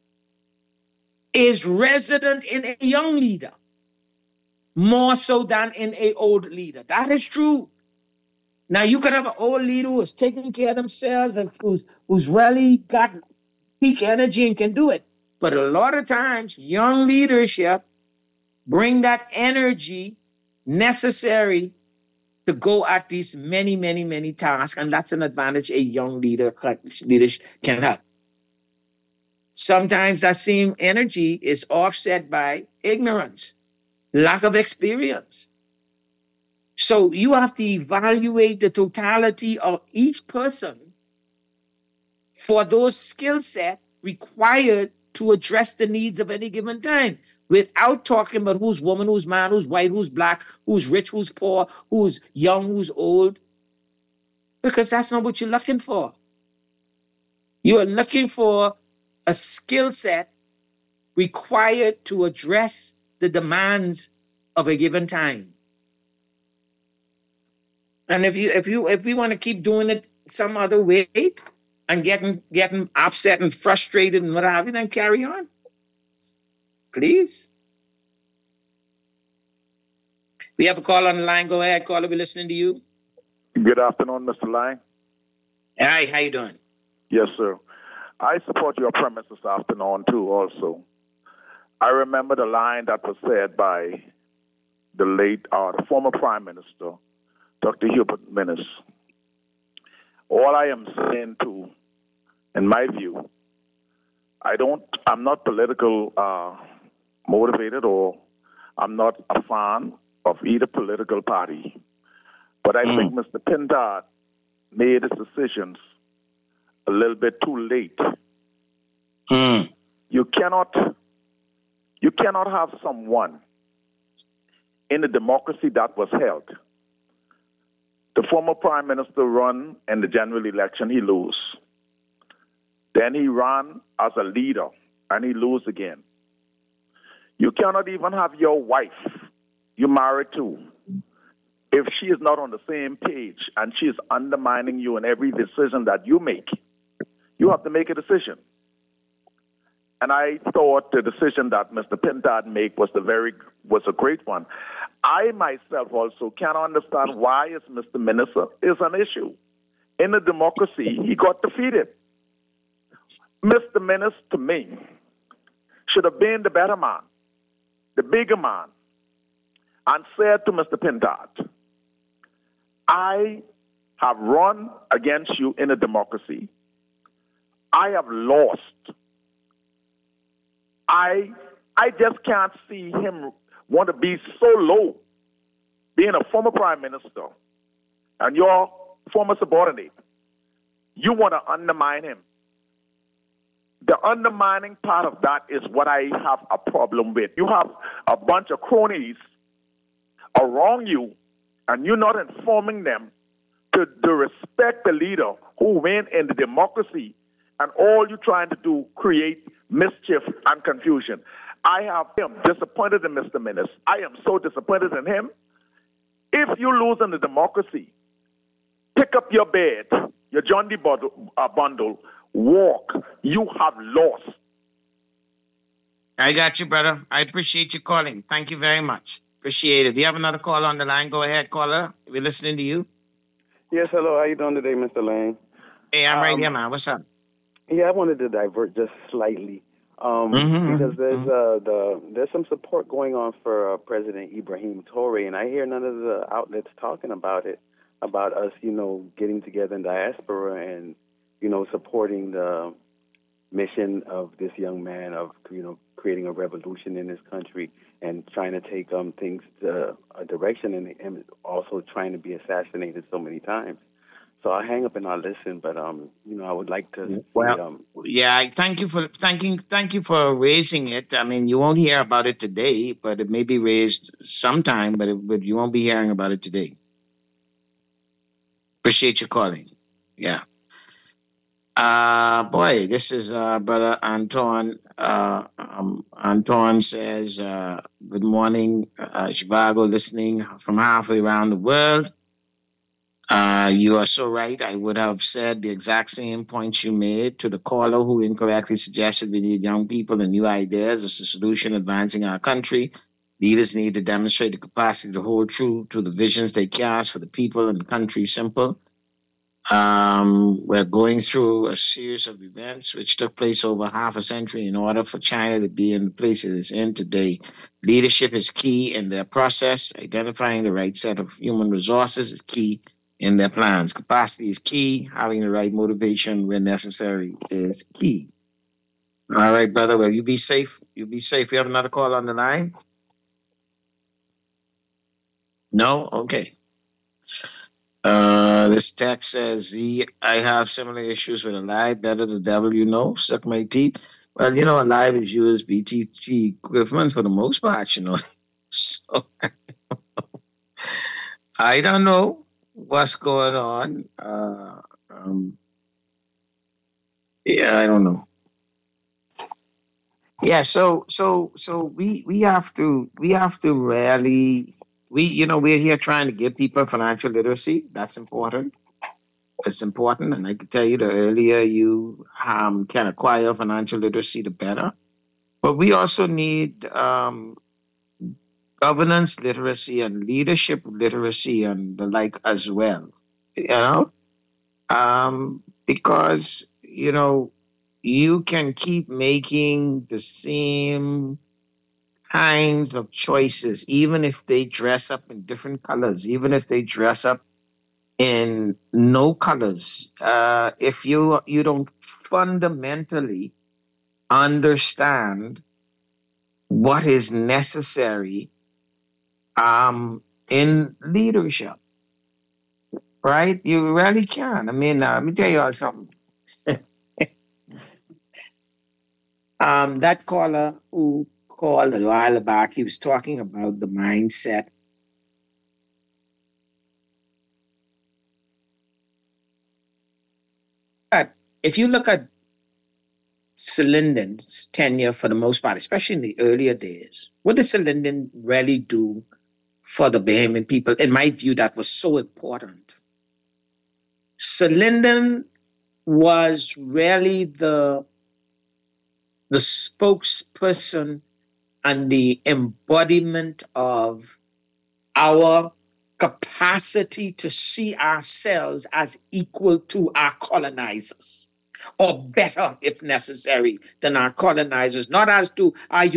is resident in a young leader more so than in an old leader. That is true. Now, you could have an old leader who's taking care of themselves and who's really got peak energy and can do it. But a lot of times, young leadership bring that energy necessary to go at these many, many, many tasks, and that's an advantage a young leader can have. Sometimes that same energy is offset by ignorance, lack of experience. So you have to evaluate the totality of each person for those skill set required to address the needs of any given time, without talking about who's woman, who's man, who's white, who's black, who's rich, who's poor, who's young, who's old, because that's not what you're looking for. You are looking for a skill set required to address the demands of a given time. And if we want to keep doing it some other way and getting upset and frustrated and what have you, then carry on. Please. We have a call on the line. Go ahead, caller. We're listening to you. Good afternoon, Mr. Lang. Hi, how you doing? Yes, sir. I support your premise this afternoon, too, also. I remember the line that was said by the former Prime Minister, Dr. Hubert Minnis. All I am saying, too, in my view, I'm not political motivated, or I'm not a fan of either political party. But I think Mr. Pintard made his decisions a little bit too late. You cannot have someone in the democracy that was held. The former Prime Minister run in the general election, he lose. Then he ran as a leader, and he lose again. You cannot even have your wife you married to, if she is not on the same page and she is undermining you in every decision that you make. You have to make a decision. And I thought the decision that Mr. Pintard made was a great one. I myself also can't understand why Mr. Minister is an issue. In a democracy, he got defeated. Mr. Minister, to me, should have been the better man, the bigger man, and said to Mr. Pintard, I have run against you in a democracy. I have lost. I just can't see him want to be so low, being a former prime minister and your former subordinate. You want to undermine him. The undermining part of that is what I have a problem with. You have a bunch of cronies around you, and you're not informing them to respect the leader who went in the democracy, and all you're trying to do, create mischief and confusion. I am disappointed in Mr. Minnis. I am so disappointed in him. If you lose in the democracy, pick up your bed, your John D. bundle, walk. You have lost. I got you, brother. I appreciate you calling. Thank you very much. Appreciate it. Do you have another call on the line? Go ahead, caller. We're listening to you. Yes, hello. How you doing today, Mr. Lang? Hey, I'm right here, man. What's up? Yeah, I wanted to divert just slightly. Because there's some support going on for President Ibrahim Traoré, and I hear none of the outlets talking about it, about us, getting together in diaspora and, supporting the mission of this young man of, creating a revolution in this country and trying to take things to a direction and also trying to be assassinated so many times. So I hang up and I listen, but I would like to. Thank you for raising it. I mean, you won't hear about it today, but it may be raised sometime. But you won't be hearing about it today. Appreciate you calling. Yeah. Boy, this is brother Anton. Anton says, "Good morning, Chicago, listening from halfway around the world." You are so right. I would have said the exact same points you made to the caller who incorrectly suggested we need young people and new ideas as a solution advancing our country. Leaders need to demonstrate the capacity to hold true to the visions they cast for the people and the country. Simple. We're going through a series of events which took place over half a century in order for China to be in the place it is in today. Leadership is key in their process. Identifying the right set of human resources is key in their plans. Capacity is key. Having the right motivation when necessary is key. All right, brother. Well, you be safe. You be safe. You have another call on the line? No? Okay. This text says, I have similar issues with Alive. Better the devil you know. Suck my teeth. Well, Alive is USB TG equipment for the most part, So, I don't know what's going on. I don't know. Yeah, so we have to really, we're here trying to give people financial literacy. That's important. It's important, and I can tell you the earlier you can acquire financial literacy, the better. But we also need governance literacy and leadership literacy and the like as well, because, you can keep making the same kinds of choices, even if they dress up in different colors, even if they dress up in no colors. If you don't fundamentally understand what is necessary in leadership, right? You really can. I mean, let me tell you all something. That caller who called a while back, he was talking about the mindset. But if you look at Lyndon's tenure for the most part, especially in the earlier days, what did Lyndon really do for the Bahamian people? In my view, that was so important. Lyndon was really the spokesperson and the embodiment of our capacity to see ourselves as equal to our colonizers, or better, if necessary, than our colonizers, not as to our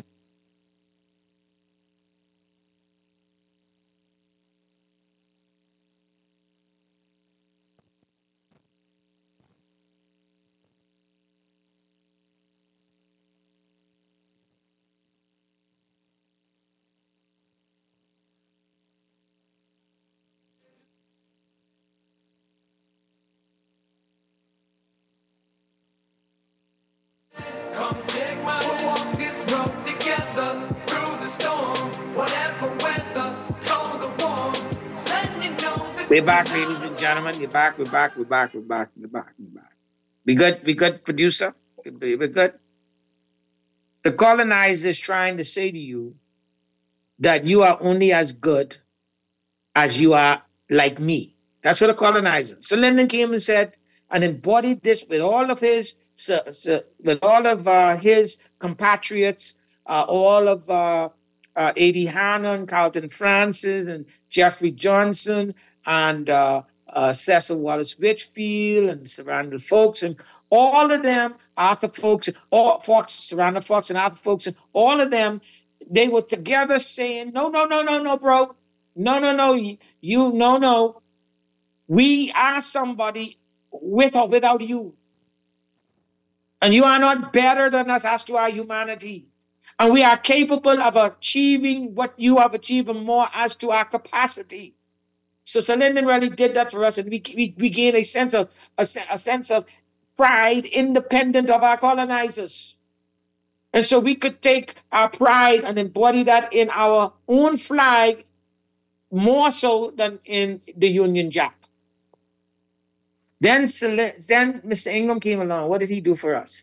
We're back, ladies and gentlemen. We're back. We good, producer? We're good. The colonizer is trying to say to you that you are only as good as you are like me. That's what the colonizer. So Lyndon came and said and embodied this with all of his his compatriots, all of A.D. Hannon, Carlton Francis, and Jeffrey Johnson, and Cecil Wallace Whitfield and Sarandon Folks and all of them, Arthur Folks, Sarandon Fox and Arthur Folks, and all of them, they were together saying, no, bro. No. No. We are somebody with or without you. And you are not better than us as to our humanity. And we are capable of achieving what you have achieved and more as to our capacity. So Sir Lyndon really did that for us, and we gained a sense of pride independent of our colonizers. And so we could take our pride and embody that in our own flag more so than in the Union Jack. Then Mr. Ingram came along. What did he do for us?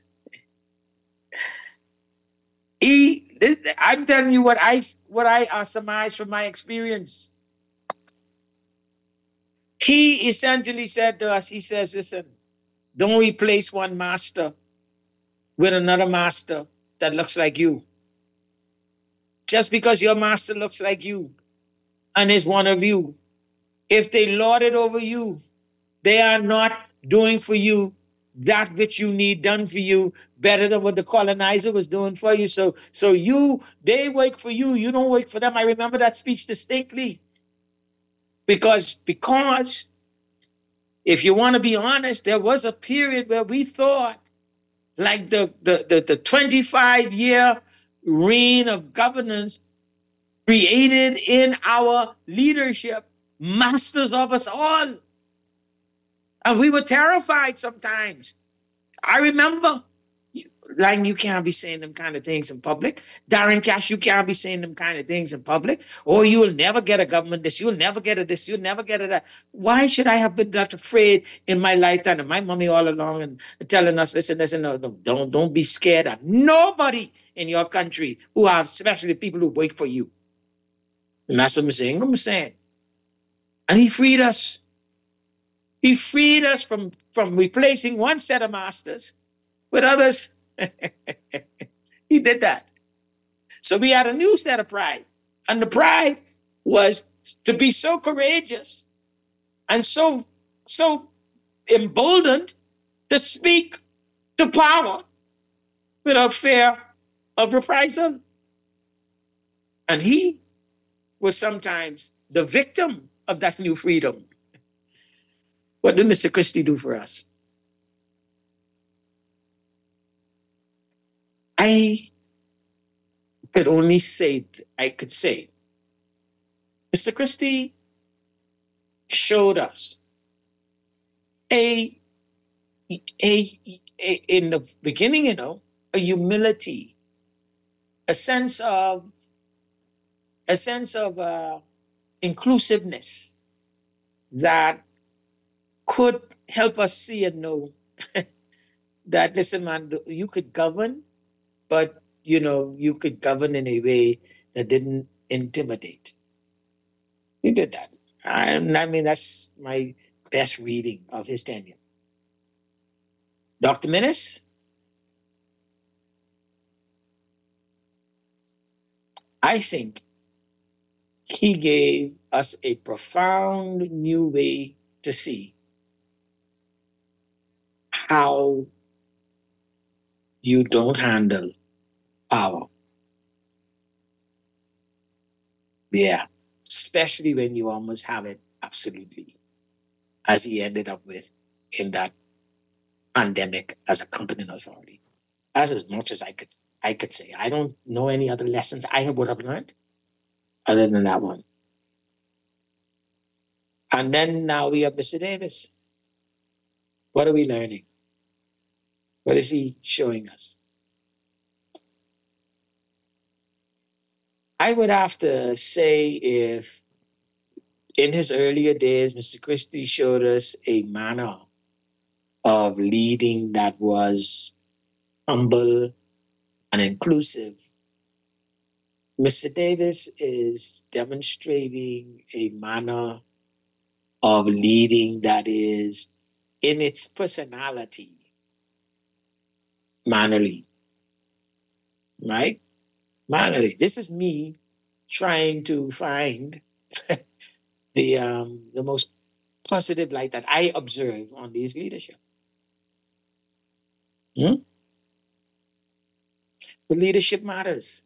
I'm telling you what I surmise from my experience. He essentially said to us, he says, listen, don't replace one master with another master that looks like you. Just because your master looks like you and is one of you, if they lord it over you, they are not doing for you that which you need done for you better than what the colonizer was doing for you. So they work for you, you don't work for them. I remember that speech distinctly. Because if you want to be honest, there was a period where we thought like the 25-year reign of governance created in our leadership masters of us all. And we were terrified sometimes. I remember, Lang, you can't be saying them kind of things in public. Darren Cash, you can't be saying them kind of things in public. Or you will never get a government this, you'll never get a this, you'll never get a that. Why should I have been that afraid in my lifetime? And my mommy all along and telling us, listen, no, don't be scared of nobody in your country who have, especially people who work for you. And that's what Mr. Ingram was saying. And he freed us. He freed us from replacing one set of masters with others. He did that. So we had a new set of pride. And the pride was to be so courageous and so emboldened to speak to power without fear of reprisal. And he was sometimes the victim of that new freedom. What did Mr. Christie do for us? I could say, Mr. Christie showed us in the beginning, a humility, a sense of inclusiveness that could help us see and know that, listen, man, you could govern, but, you could govern in a way that didn't intimidate. He did that. I mean, that's my best reading of his tenure. Dr. Minnis? I think he gave us a profound new way to see how you don't handle power. Yeah, especially when you almost have it absolutely, as he ended up with in that pandemic as a competent authority. That's as much as I could say. I don't know any other lessons I would have learned other than that one. And then now we have Mr. Davis. What are we learning? What is he showing us? I would have to say if in his earlier days, Mr. Christie showed us a manner of leading that was humble and inclusive, Mr. Davis is demonstrating a manner of leading that is in its personality mannerly, right? Mannerly. This is me trying to find the most positive light that I observe on these leadership. But leadership matters.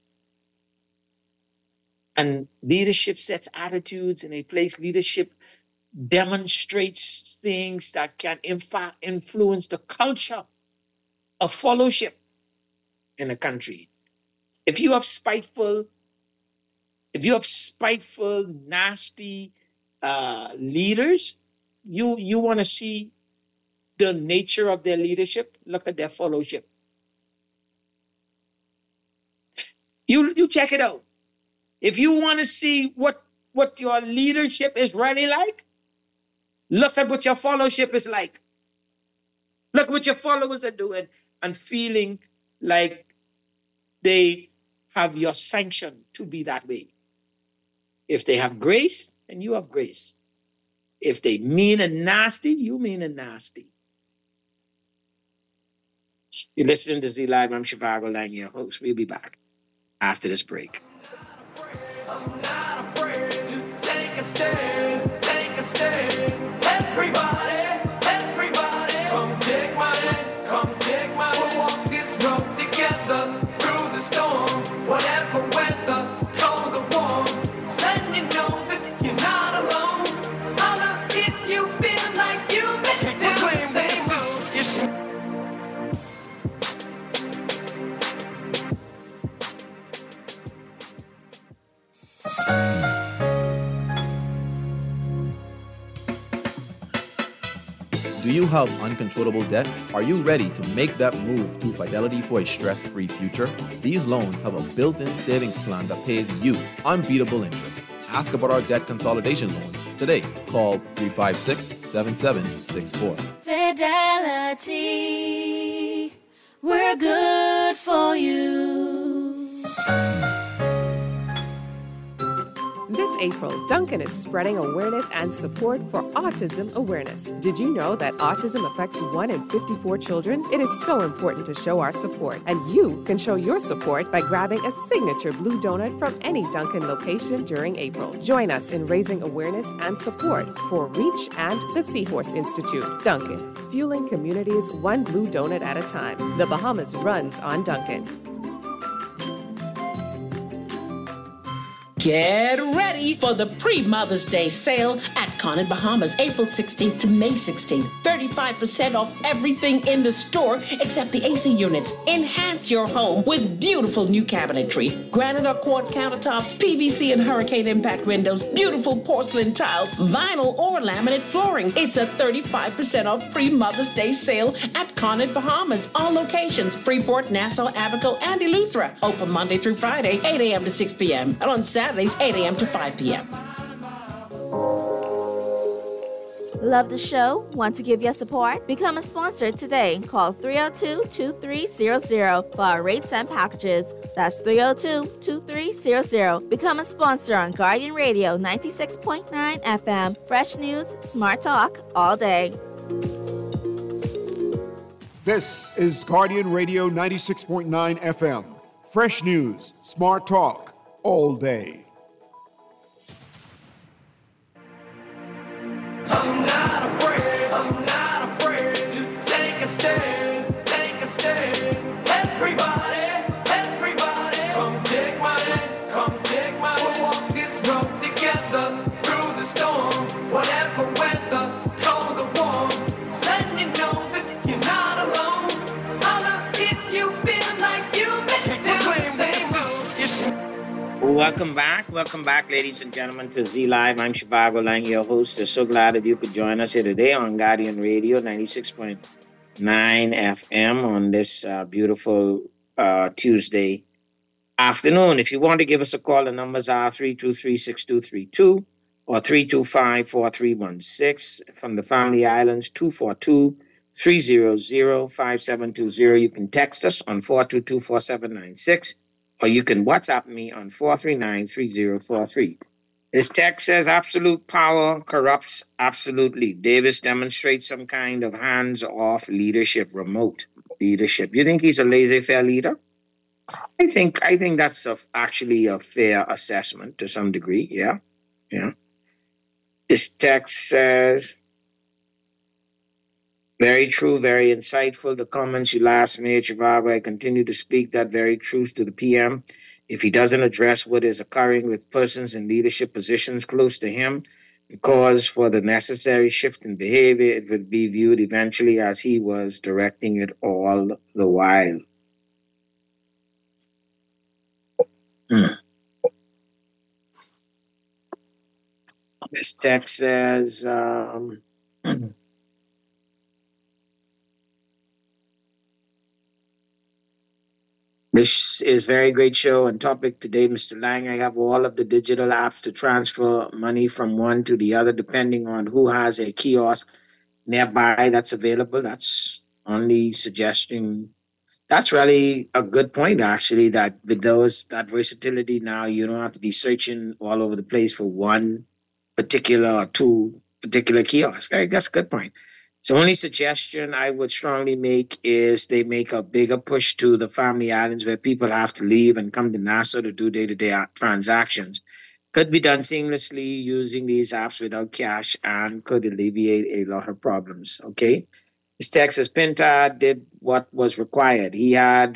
And leadership sets attitudes in a place. Leadership demonstrates things that can in fact influence the culture of fellowship in a country. If you have spiteful, nasty leaders, you want to see the nature of their leadership, look at their fellowship. You check it out. If you want to see what your leadership is really like, look at what your fellowship is like. Look what your followers are doing and feeling like they have your sanction to be that way. If they have grace, then you have grace. If they mean and nasty, you mean and nasty. You're listening to Z Live. I'm Shivago Lang, your host. We'll be back after this break. I'm not afraid to take a stand, take a stand. Everybody, come take my hand, come take my hand. We'll walk this road together through the storm, whatever weather, cold or warm. Letting you know that you're not alone. Holler if you feel like you've been down the same road. Do you have uncontrollable debt? Are you ready to make that move to Fidelity for a stress-free future? These loans have a built-in savings plan that pays you unbeatable interest. Ask about our debt consolidation loans today. Call 356-7764. Fidelity, we're good for you. This April, Dunkin' is spreading awareness and support for autism awareness. Did you know that autism affects 1 in 54 children? It is so important to show our support, and you can show your support by grabbing a signature blue donut from any Dunkin' location during April. Join us in raising awareness and support for REACH and the Seahorse Institute. Dunkin', fueling communities one blue donut at a time. The Bahamas runs on Dunkin'. Get ready for the pre-Mother's Day sale at Conant Bahamas, April 16th to May 16th. 35% off everything in the store except the AC units. Enhance your home with beautiful new cabinetry, granite or quartz countertops, PVC and hurricane impact windows, beautiful porcelain tiles, vinyl or laminate flooring. It's a 35% off pre-Mother's Day sale at Conant Bahamas. All locations, Freeport, Nassau, Abaco, and Eleuthera. Open Monday through Friday, 8 a.m. to 6 p.m. And on Saturdays, 8 a.m. to 5 p.m. Love the show? Want to give your support? Become a sponsor today. Call 302-2300 for our rates and packages. That's 302-2300. Become a sponsor on Guardian Radio 96.9 FM. Fresh news, smart talk, all day. This is Guardian Radio 96.9 FM. Fresh news, smart talk, all day. I'm not afraid to take a stand, take a stand. Everybody, come take my hand, come take my hand. We'll walk this road together through the storm, whatever weather, cold or warm. Letting you know that you're not alone. Holler if you feel like you've been down the same road. Welcome back, ladies and gentlemen, to Z Live. I'm Shivago Lang, your host. I'm so glad that you could join us here today on Guardian Radio 96.9 FM on this beautiful Tuesday afternoon. If you want to give us a call, the numbers are 323-6232 or 325-4316. From the Family Islands, 242-300-5720. You can text us on 422-4796. Or you can WhatsApp me on 439-3043. This text says, absolute power corrupts absolutely. Davis demonstrates some kind of hands-off leadership, remote leadership. You think he's a laissez-faire leader? I think that's actually a fair assessment to some degree, yeah. This text says, Very true, very insightful. The comments you last made, Shivago, I continue to speak that very truth to the PM. If he doesn't address what is occurring with persons in leadership positions close to him, because for the necessary shift in behavior, it would be viewed eventually as he was directing it all the while. This text says, this is very great show and topic today, Mr. Lang. I have all of the digital apps to transfer money from one to the other, depending on who has a kiosk nearby that's available. That's only suggesting. That's really a good point, actually, that with that versatility now, you don't have to be searching all over the place for one particular or two particular kiosks. That's a good point. So only suggestion I would strongly make is they make a bigger push to the family islands where people have to leave and come to Nassau to do day-to-day transactions. Could be done seamlessly using these apps without cash and could alleviate a lot of problems, okay? This text says Pinta did what was required. He had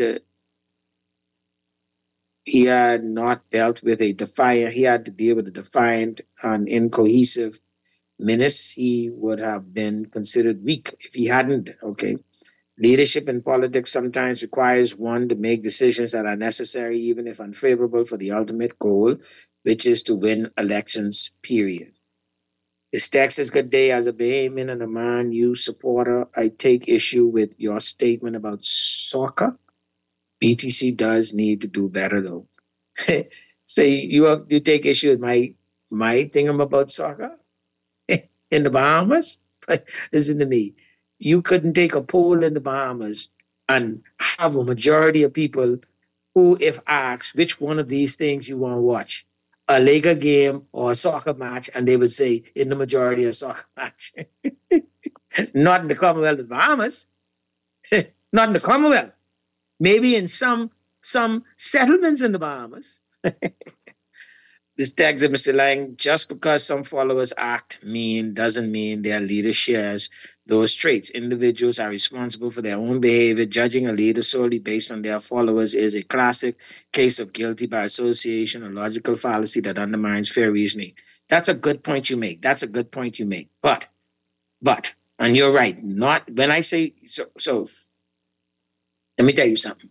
not dealt with he had to deal with a defiant and incohesive menace. He would have been considered weak if he hadn't, okay? Leadership in politics sometimes requires one to make decisions that are necessary, even if unfavorable, for the ultimate goal, which is to win elections, period. This text says, good day. As a Bahamian and a Man U supporter, I take issue with your statement about soccer. BTC does need to do better, though. So you take issue with my thing about soccer? In the Bahamas? Listen to me. You couldn't take a poll in the Bahamas and have a majority of people who, if asked which one of these things you want to watch, a Laker game or a soccer match, and they would say in the majority a soccer match. Not in the Commonwealth of the Bahamas. Not in the Commonwealth. Maybe in some settlements in the Bahamas. This text of Mr. Lang, just because some followers act mean doesn't mean their leader shares those traits. Individuals are responsible for their own behavior. Judging a leader solely based on their followers is a classic case of guilty by association, a logical fallacy that undermines fair reasoning. That's a good point you make. But, and you're right, not when I say, so let me tell you something.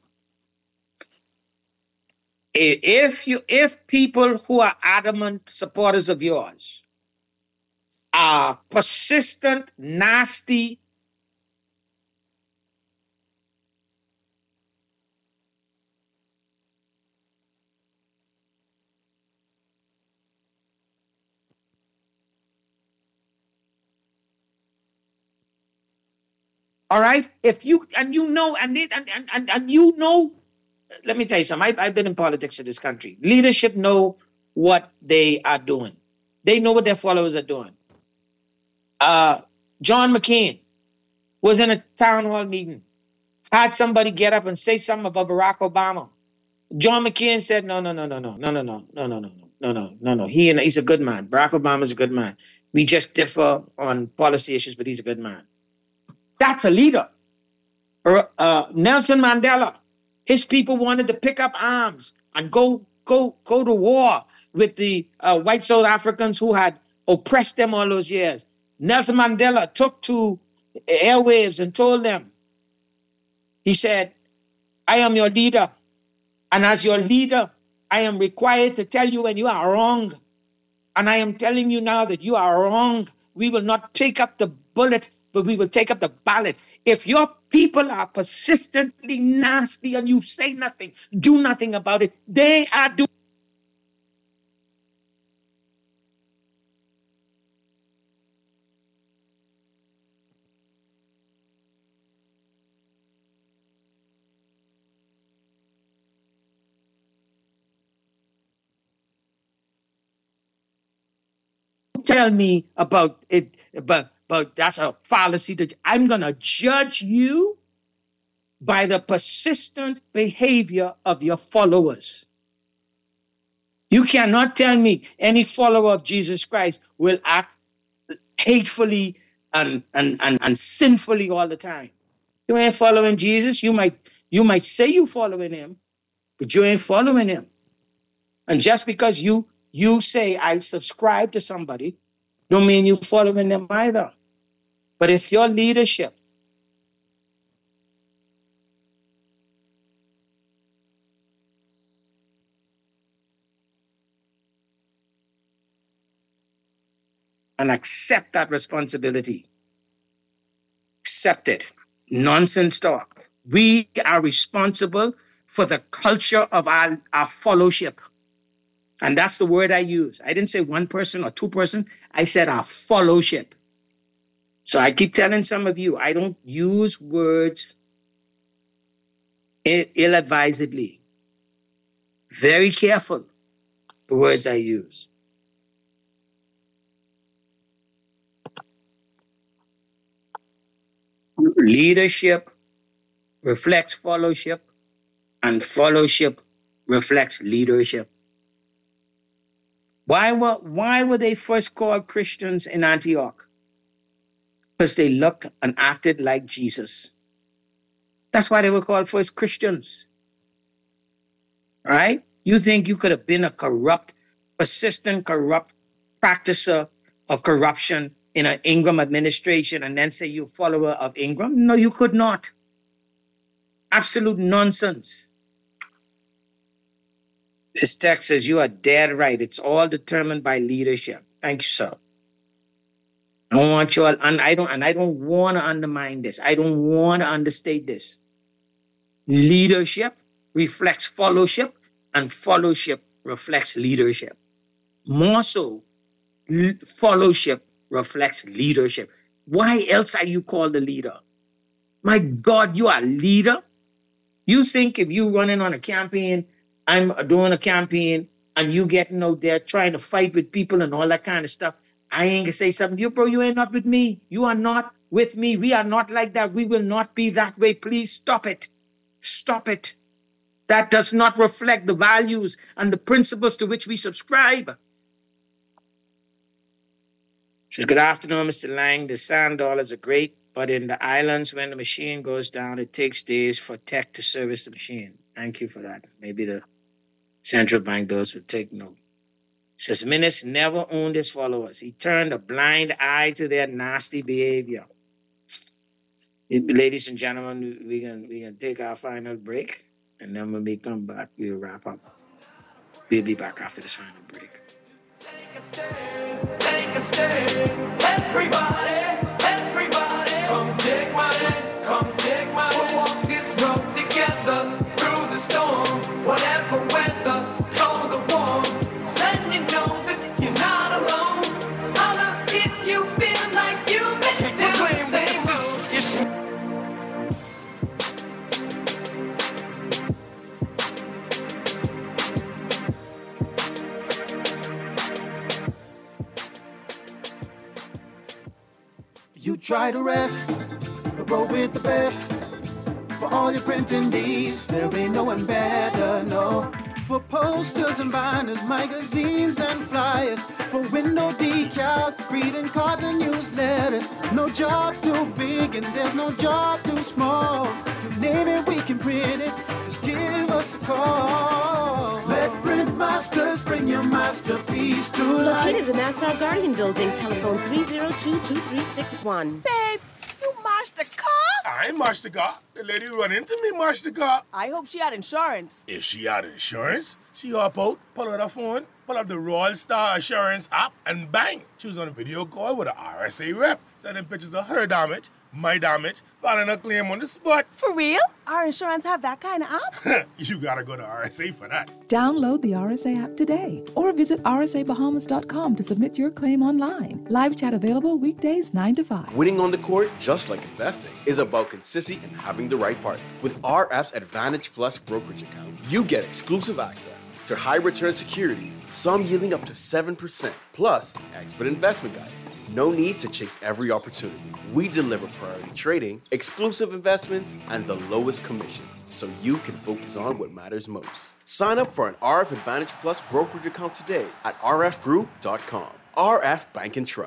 If people who are adamant supporters of yours are persistent, nasty, all right, if you and you know and you know. Let me tell you something. I've been in politics in this country. Leadership know what they are doing. They know what their followers are doing. John McCain was in a town hall meeting, had somebody get up and say something about Barack Obama. John McCain said, no. He's a good man. Barack Obama's a good man. We just differ on policy issues, but he's a good man. That's a leader. Nelson Mandela. His people wanted to pick up arms and go to war with the white South Africans who had oppressed them all those years. Nelson Mandela took to airwaves and told them, he said, I am your leader. And as your leader, I am required to tell you when you are wrong. And I am telling you now that you are wrong. We will not pick up the bullet, but we will take up the ballot. If your people are persistently nasty and you say nothing, do nothing about it, they are doing. Tell me about it, but that's a fallacy. That I'm going to judge you by the persistent behavior of your followers. You cannot tell me any follower of Jesus Christ will act hatefully and sinfully all the time. You ain't following Jesus. You might say you following him, but you ain't following him. And just because you say I subscribe to somebody, don't mean you following them either. But if your leadership and accept that responsibility, accept it. Nonsense talk. We are responsible for the culture of our fellowship. And that's the word I use. I didn't say one person or two person. I said our fellowship. So I keep telling some of you, I don't use words ill-advisedly. Very careful the words I use. Leadership reflects fellowship, and fellowship reflects leadership. Why were they first called Christians in Antioch? Because they looked and acted like Jesus. That's why they were called first Christians. Right? You think you could have been a persistent corrupt practicer of corruption in an Ingram administration and then say you're a follower of Ingram? No, you could not. Absolute nonsense. This text says you are dead right. It's all determined by leadership. Thank you, sir. I don't want you all, and I don't want to undermine this. I don't want to understate this. Leadership reflects fellowship, and fellowship reflects leadership. More so, fellowship reflects leadership. Why else are you called a leader? My God, you are a leader? You think if you running on a campaign, I'm doing a campaign, and you getting out there trying to fight with people and all that kind of stuff, I ain't gonna say something to you, bro, you ain't not with me. You are not with me. We are not like that. We will not be that way. Please stop it. Stop it. That does not reflect the values and the principles to which we subscribe. Says, good afternoon, Mr. Lang. The sand dollars are great, but in the islands, when the machine goes down, it takes days for tech to service the machine. Thank you for that. Maybe the central bank does will take note. Says, Minutes never owned his followers. He turned a blind eye to their nasty behavior. Ladies and gentlemen, we can take our final break, and then when we come back, we'll wrap up. We'll be back after this final break. Take a stand, everybody, come take my hand, we'll walk this road together through the storm, whatever weather, cold or warm, then you know that you're not alone, holla if you feel like you make it to the same road. You try to rest, but roll with the best. For all your printing needs, there ain't no one better, no. For posters and banners, magazines and flyers, for window decals, greeting cards and newsletters. No job too big and there's no job too small. You name it, we can print it, just give us a call. Let Print Masters bring your masterpiece to life. Located in the Nassau Guardian Building, telephone 302-2361. Babe, you mashed the car? I ain't mashed the car. The lady run into me mashed the car. I hope she had insurance. If she had insurance, she hop out, pull out her phone, pull up the Royal Star Assurance app, and bang, she was on a video call with an RSA rep, sending pictures of her damage, my damage, filing a claim on the spot. For real? Our insurance have that kind of app? You gotta go to RSA for that. Download the RSA app today or visit rsabahamas.com to submit your claim online. Live chat available weekdays 9 to 5. Winning on the court, just like investing, is about consistency and having the right partner. With our app's Advantage Plus brokerage account, you get exclusive access to high return securities, some yielding up to 7%, plus expert investment guidance. No need to chase every opportunity. We deliver priority trading, exclusive investments, and the lowest commissions, so you can focus on what matters most. Sign up for an RF Advantage Plus brokerage account today at rfgroup.com. RF Bank and Trust.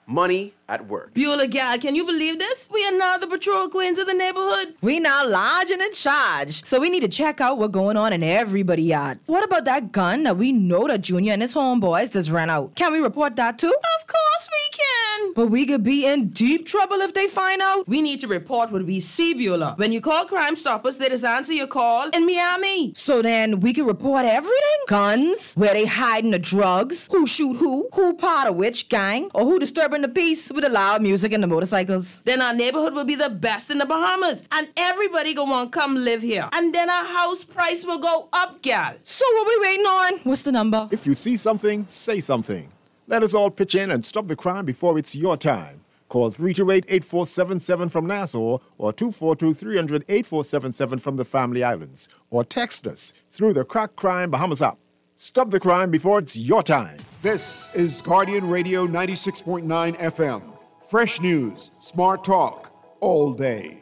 money at work. Beulah, gal, can you believe this? We are now the patrol queens of the neighborhood. We now large and in charge. So we need to check out what's going on in everybody's yard. What about that gun that we know that Junior and his homeboys just ran out? Can we report that too? Of course we can. But we could be in deep trouble if they find out. We need to report what we see, Beulah. When you call Crime Stoppers, they just answer your call in Miami. So then we can report everything? Guns, where they hiding the drugs, who shoot who part of which gang, or who disturbing the peace with the loud music and the motorcycles. Then our neighborhood will be the best in the Bahamas, and everybody gonna want to come live here. And then our house price will go up, gal. So what we waiting on? What's the number? If you see something, say something. Let us all pitch in and stop the crime before it's your time. Call 328-8477 from Nassau or 242-300-8477 from the Family Islands. Or text us through the Crack Crime Bahamas app. Stop the crime before it's your time. This is Guardian Radio 96.9 FM. Fresh news, smart talk, all day.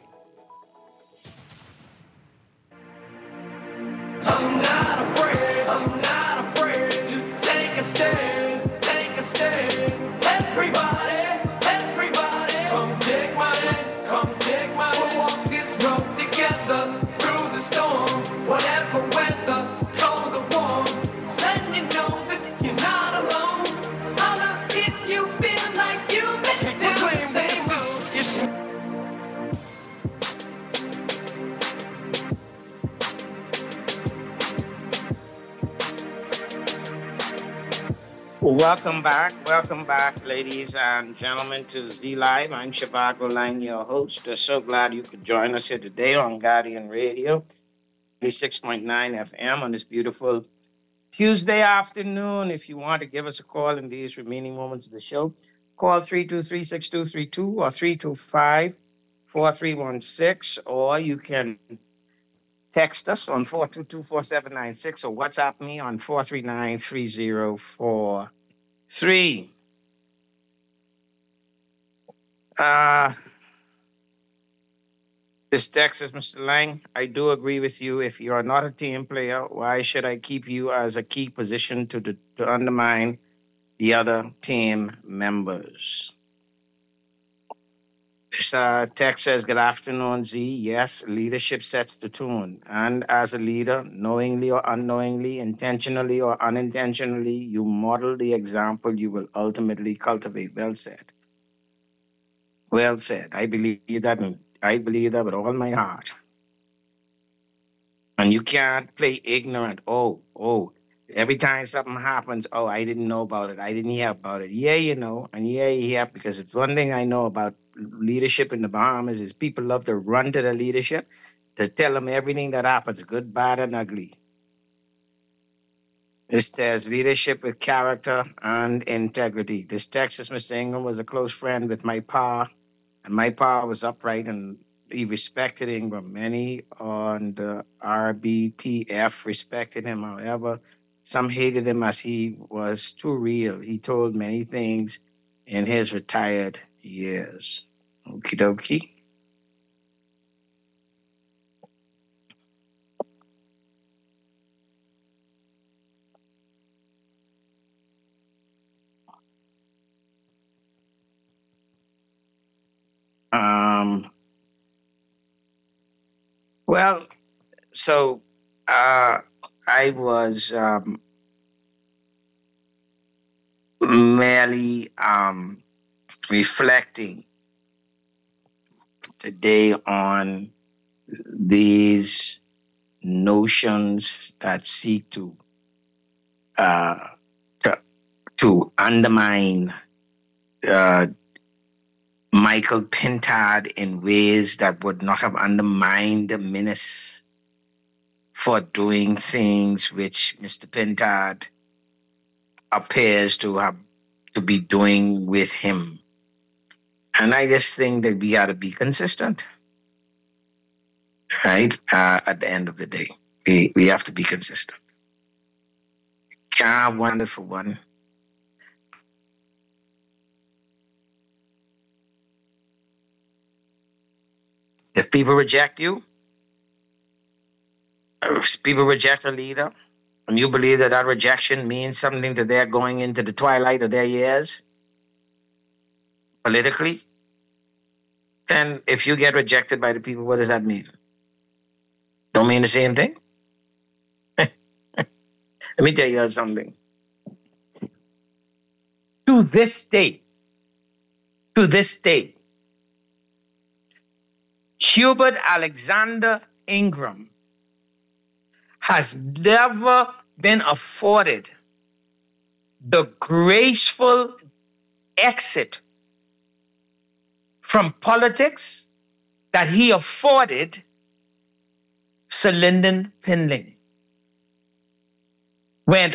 I'm not afraid to take a stand, take a stand. Everybody, come take my hand, We'll walk this road together through the storm, whatever weather, cold or warm. Let you know that you're not alone. Holler if you feel like you've been down the same road. Welcome back, ladies and gentlemen, to Z Live. I'm Shivago Lang, your host. We're so glad you could join us here today on Guardian Radio, 96.9 FM on this beautiful Tuesday afternoon. If you want to give us a call in these remaining moments of the show, call 323-6232 or 325-4316, or you can text us on 422-4796 or WhatsApp me on 439-3043. This text is Mr. Lang. I do agree with you. If you are not a team player, why should I keep you as a key position to undermine the other team members? This text says, good afternoon, Z. Yes, leadership sets the tone. And as a leader, knowingly or unknowingly, intentionally or unintentionally, you model the example you will ultimately cultivate. Well said. Well said. I believe that with all my heart. And you can't play ignorant. Oh, every time something happens, I didn't know about it. I didn't hear about it. Yeah, you know, and yeah, you hear, because it's one thing I know about leadership in the Bahamas is people love to run to the leadership to tell them everything that happens, good, bad, and ugly. This says leadership with character and integrity. This Texas Mr. Ingram was a close friend with my pa, and my pa was upright and he respected Ingram. Many on the RBPF respected him. However, some hated him as he was too real. He told many things in his retired years. Okie dokie. Well, so I was merely reflecting today on these notions that seek to undermine Michael Pintard in ways that would not have undermined the menace for doing things which Mr. Pintard appears to be doing with him. And I just think that we got to be consistent, right? At the end of the day, we have to be consistent. Can't have one for one. If people reject you, if people reject a leader, and you believe that rejection means something to their going into the twilight of their years, politically, then if you get rejected by the people, what does that mean? Don't mean the same thing? Let me tell you something. To this day, Hubert Alexander Ingram has never been afforded the graceful exit from politics that he afforded Sir Lyndon Pinling. When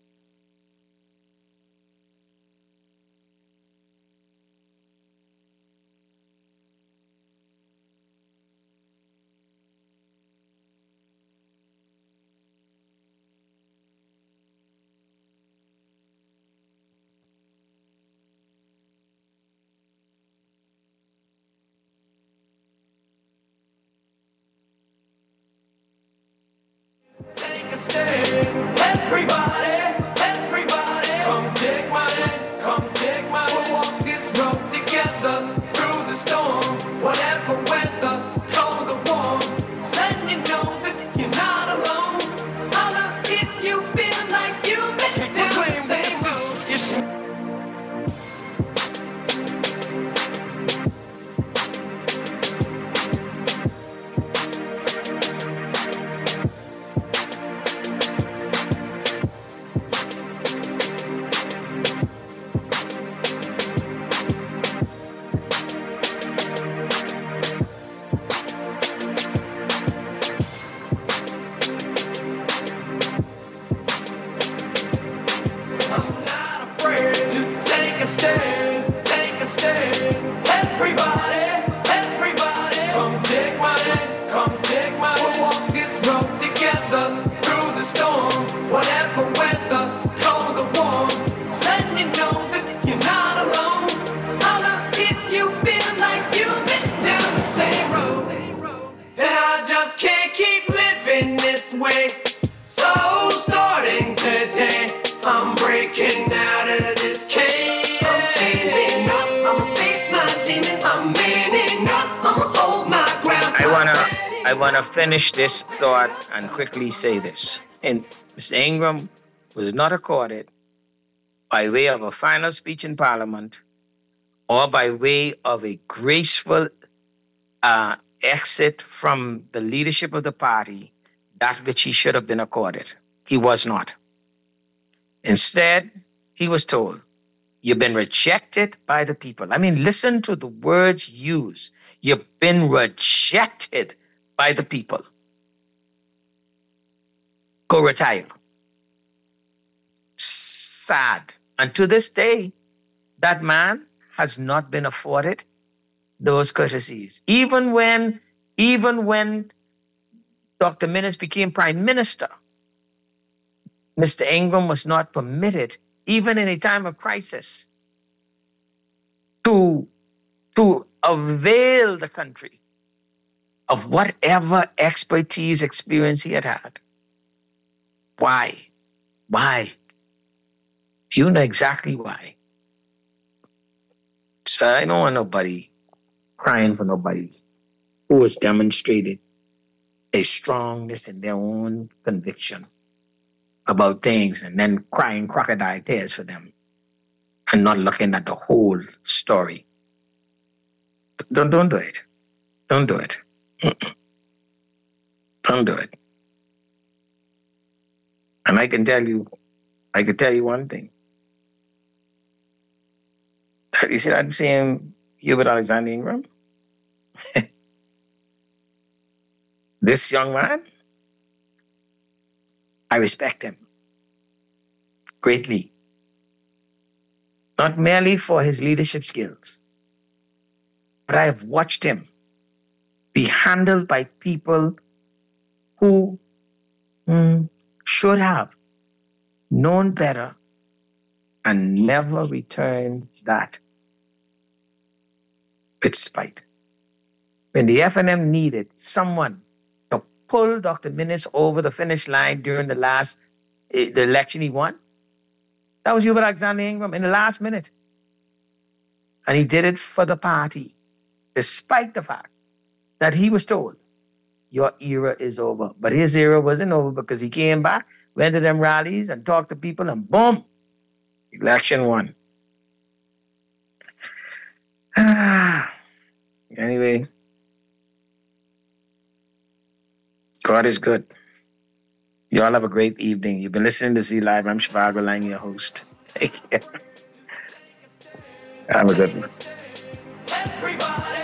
Take a stand, everybody, come take my hand, come take my hand. We'll walk this road together through the storm, whatever weather, cold or warm. Letting you know that you're not alone. Holler if you feel like you've been down the same road. Take a stand, everybody, come take my hand, come take my hand. We'll walk this road together through the storm, whatever weather, cold or warm. Letting you know that you're not alone. Holler if you feel like you've been down the same road. And I just can't keep living this way. So starting today, I'm breaking out of this cage. I wanna finish this thought and quickly say this. And Mr. Ingram was not accorded by way of a final speech in Parliament or by way of a graceful exit from the leadership of the party, that which he should have been accorded. He was not. Instead, he was told, you've been rejected by the people. I mean, listen to the words used. You've been rejected by the people. Go retire. Sad. And to this day, that man has not been afforded those courtesies. Even when Dr. Minnis became Prime Minister, Mr. Ingram was not permitted, even in a time of crisis, to avail the country of whatever expertise, experience he had had. Why? Why? You know exactly why. So I don't want nobody crying for nobody who has demonstrated a strongness in their own conviction about things and then crying crocodile tears for them and not looking at the whole story. Don't do it. Don't do it. Don't do it. And I can tell you one thing. You see that same Hubert Alexander Ingram? This young man, I respect him greatly. Not merely for his leadership skills, but I have watched him be handled by people who should have known better and never returned that with spite. When the FNM needed someone to pull Dr. Minnis over the finish line during the election he won, that was Hubert Alexander Ingram in the last minute. And he did it for the party, despite the fact that he was told, your era is over. But his era wasn't over because he came back, went to them rallies and talked to people, and boom, election won. Anyway, God is good. You all have a great evening. You've been listening to Z Live. I'm Shivago Lang, your host. Take care. Have a good one. Everybody.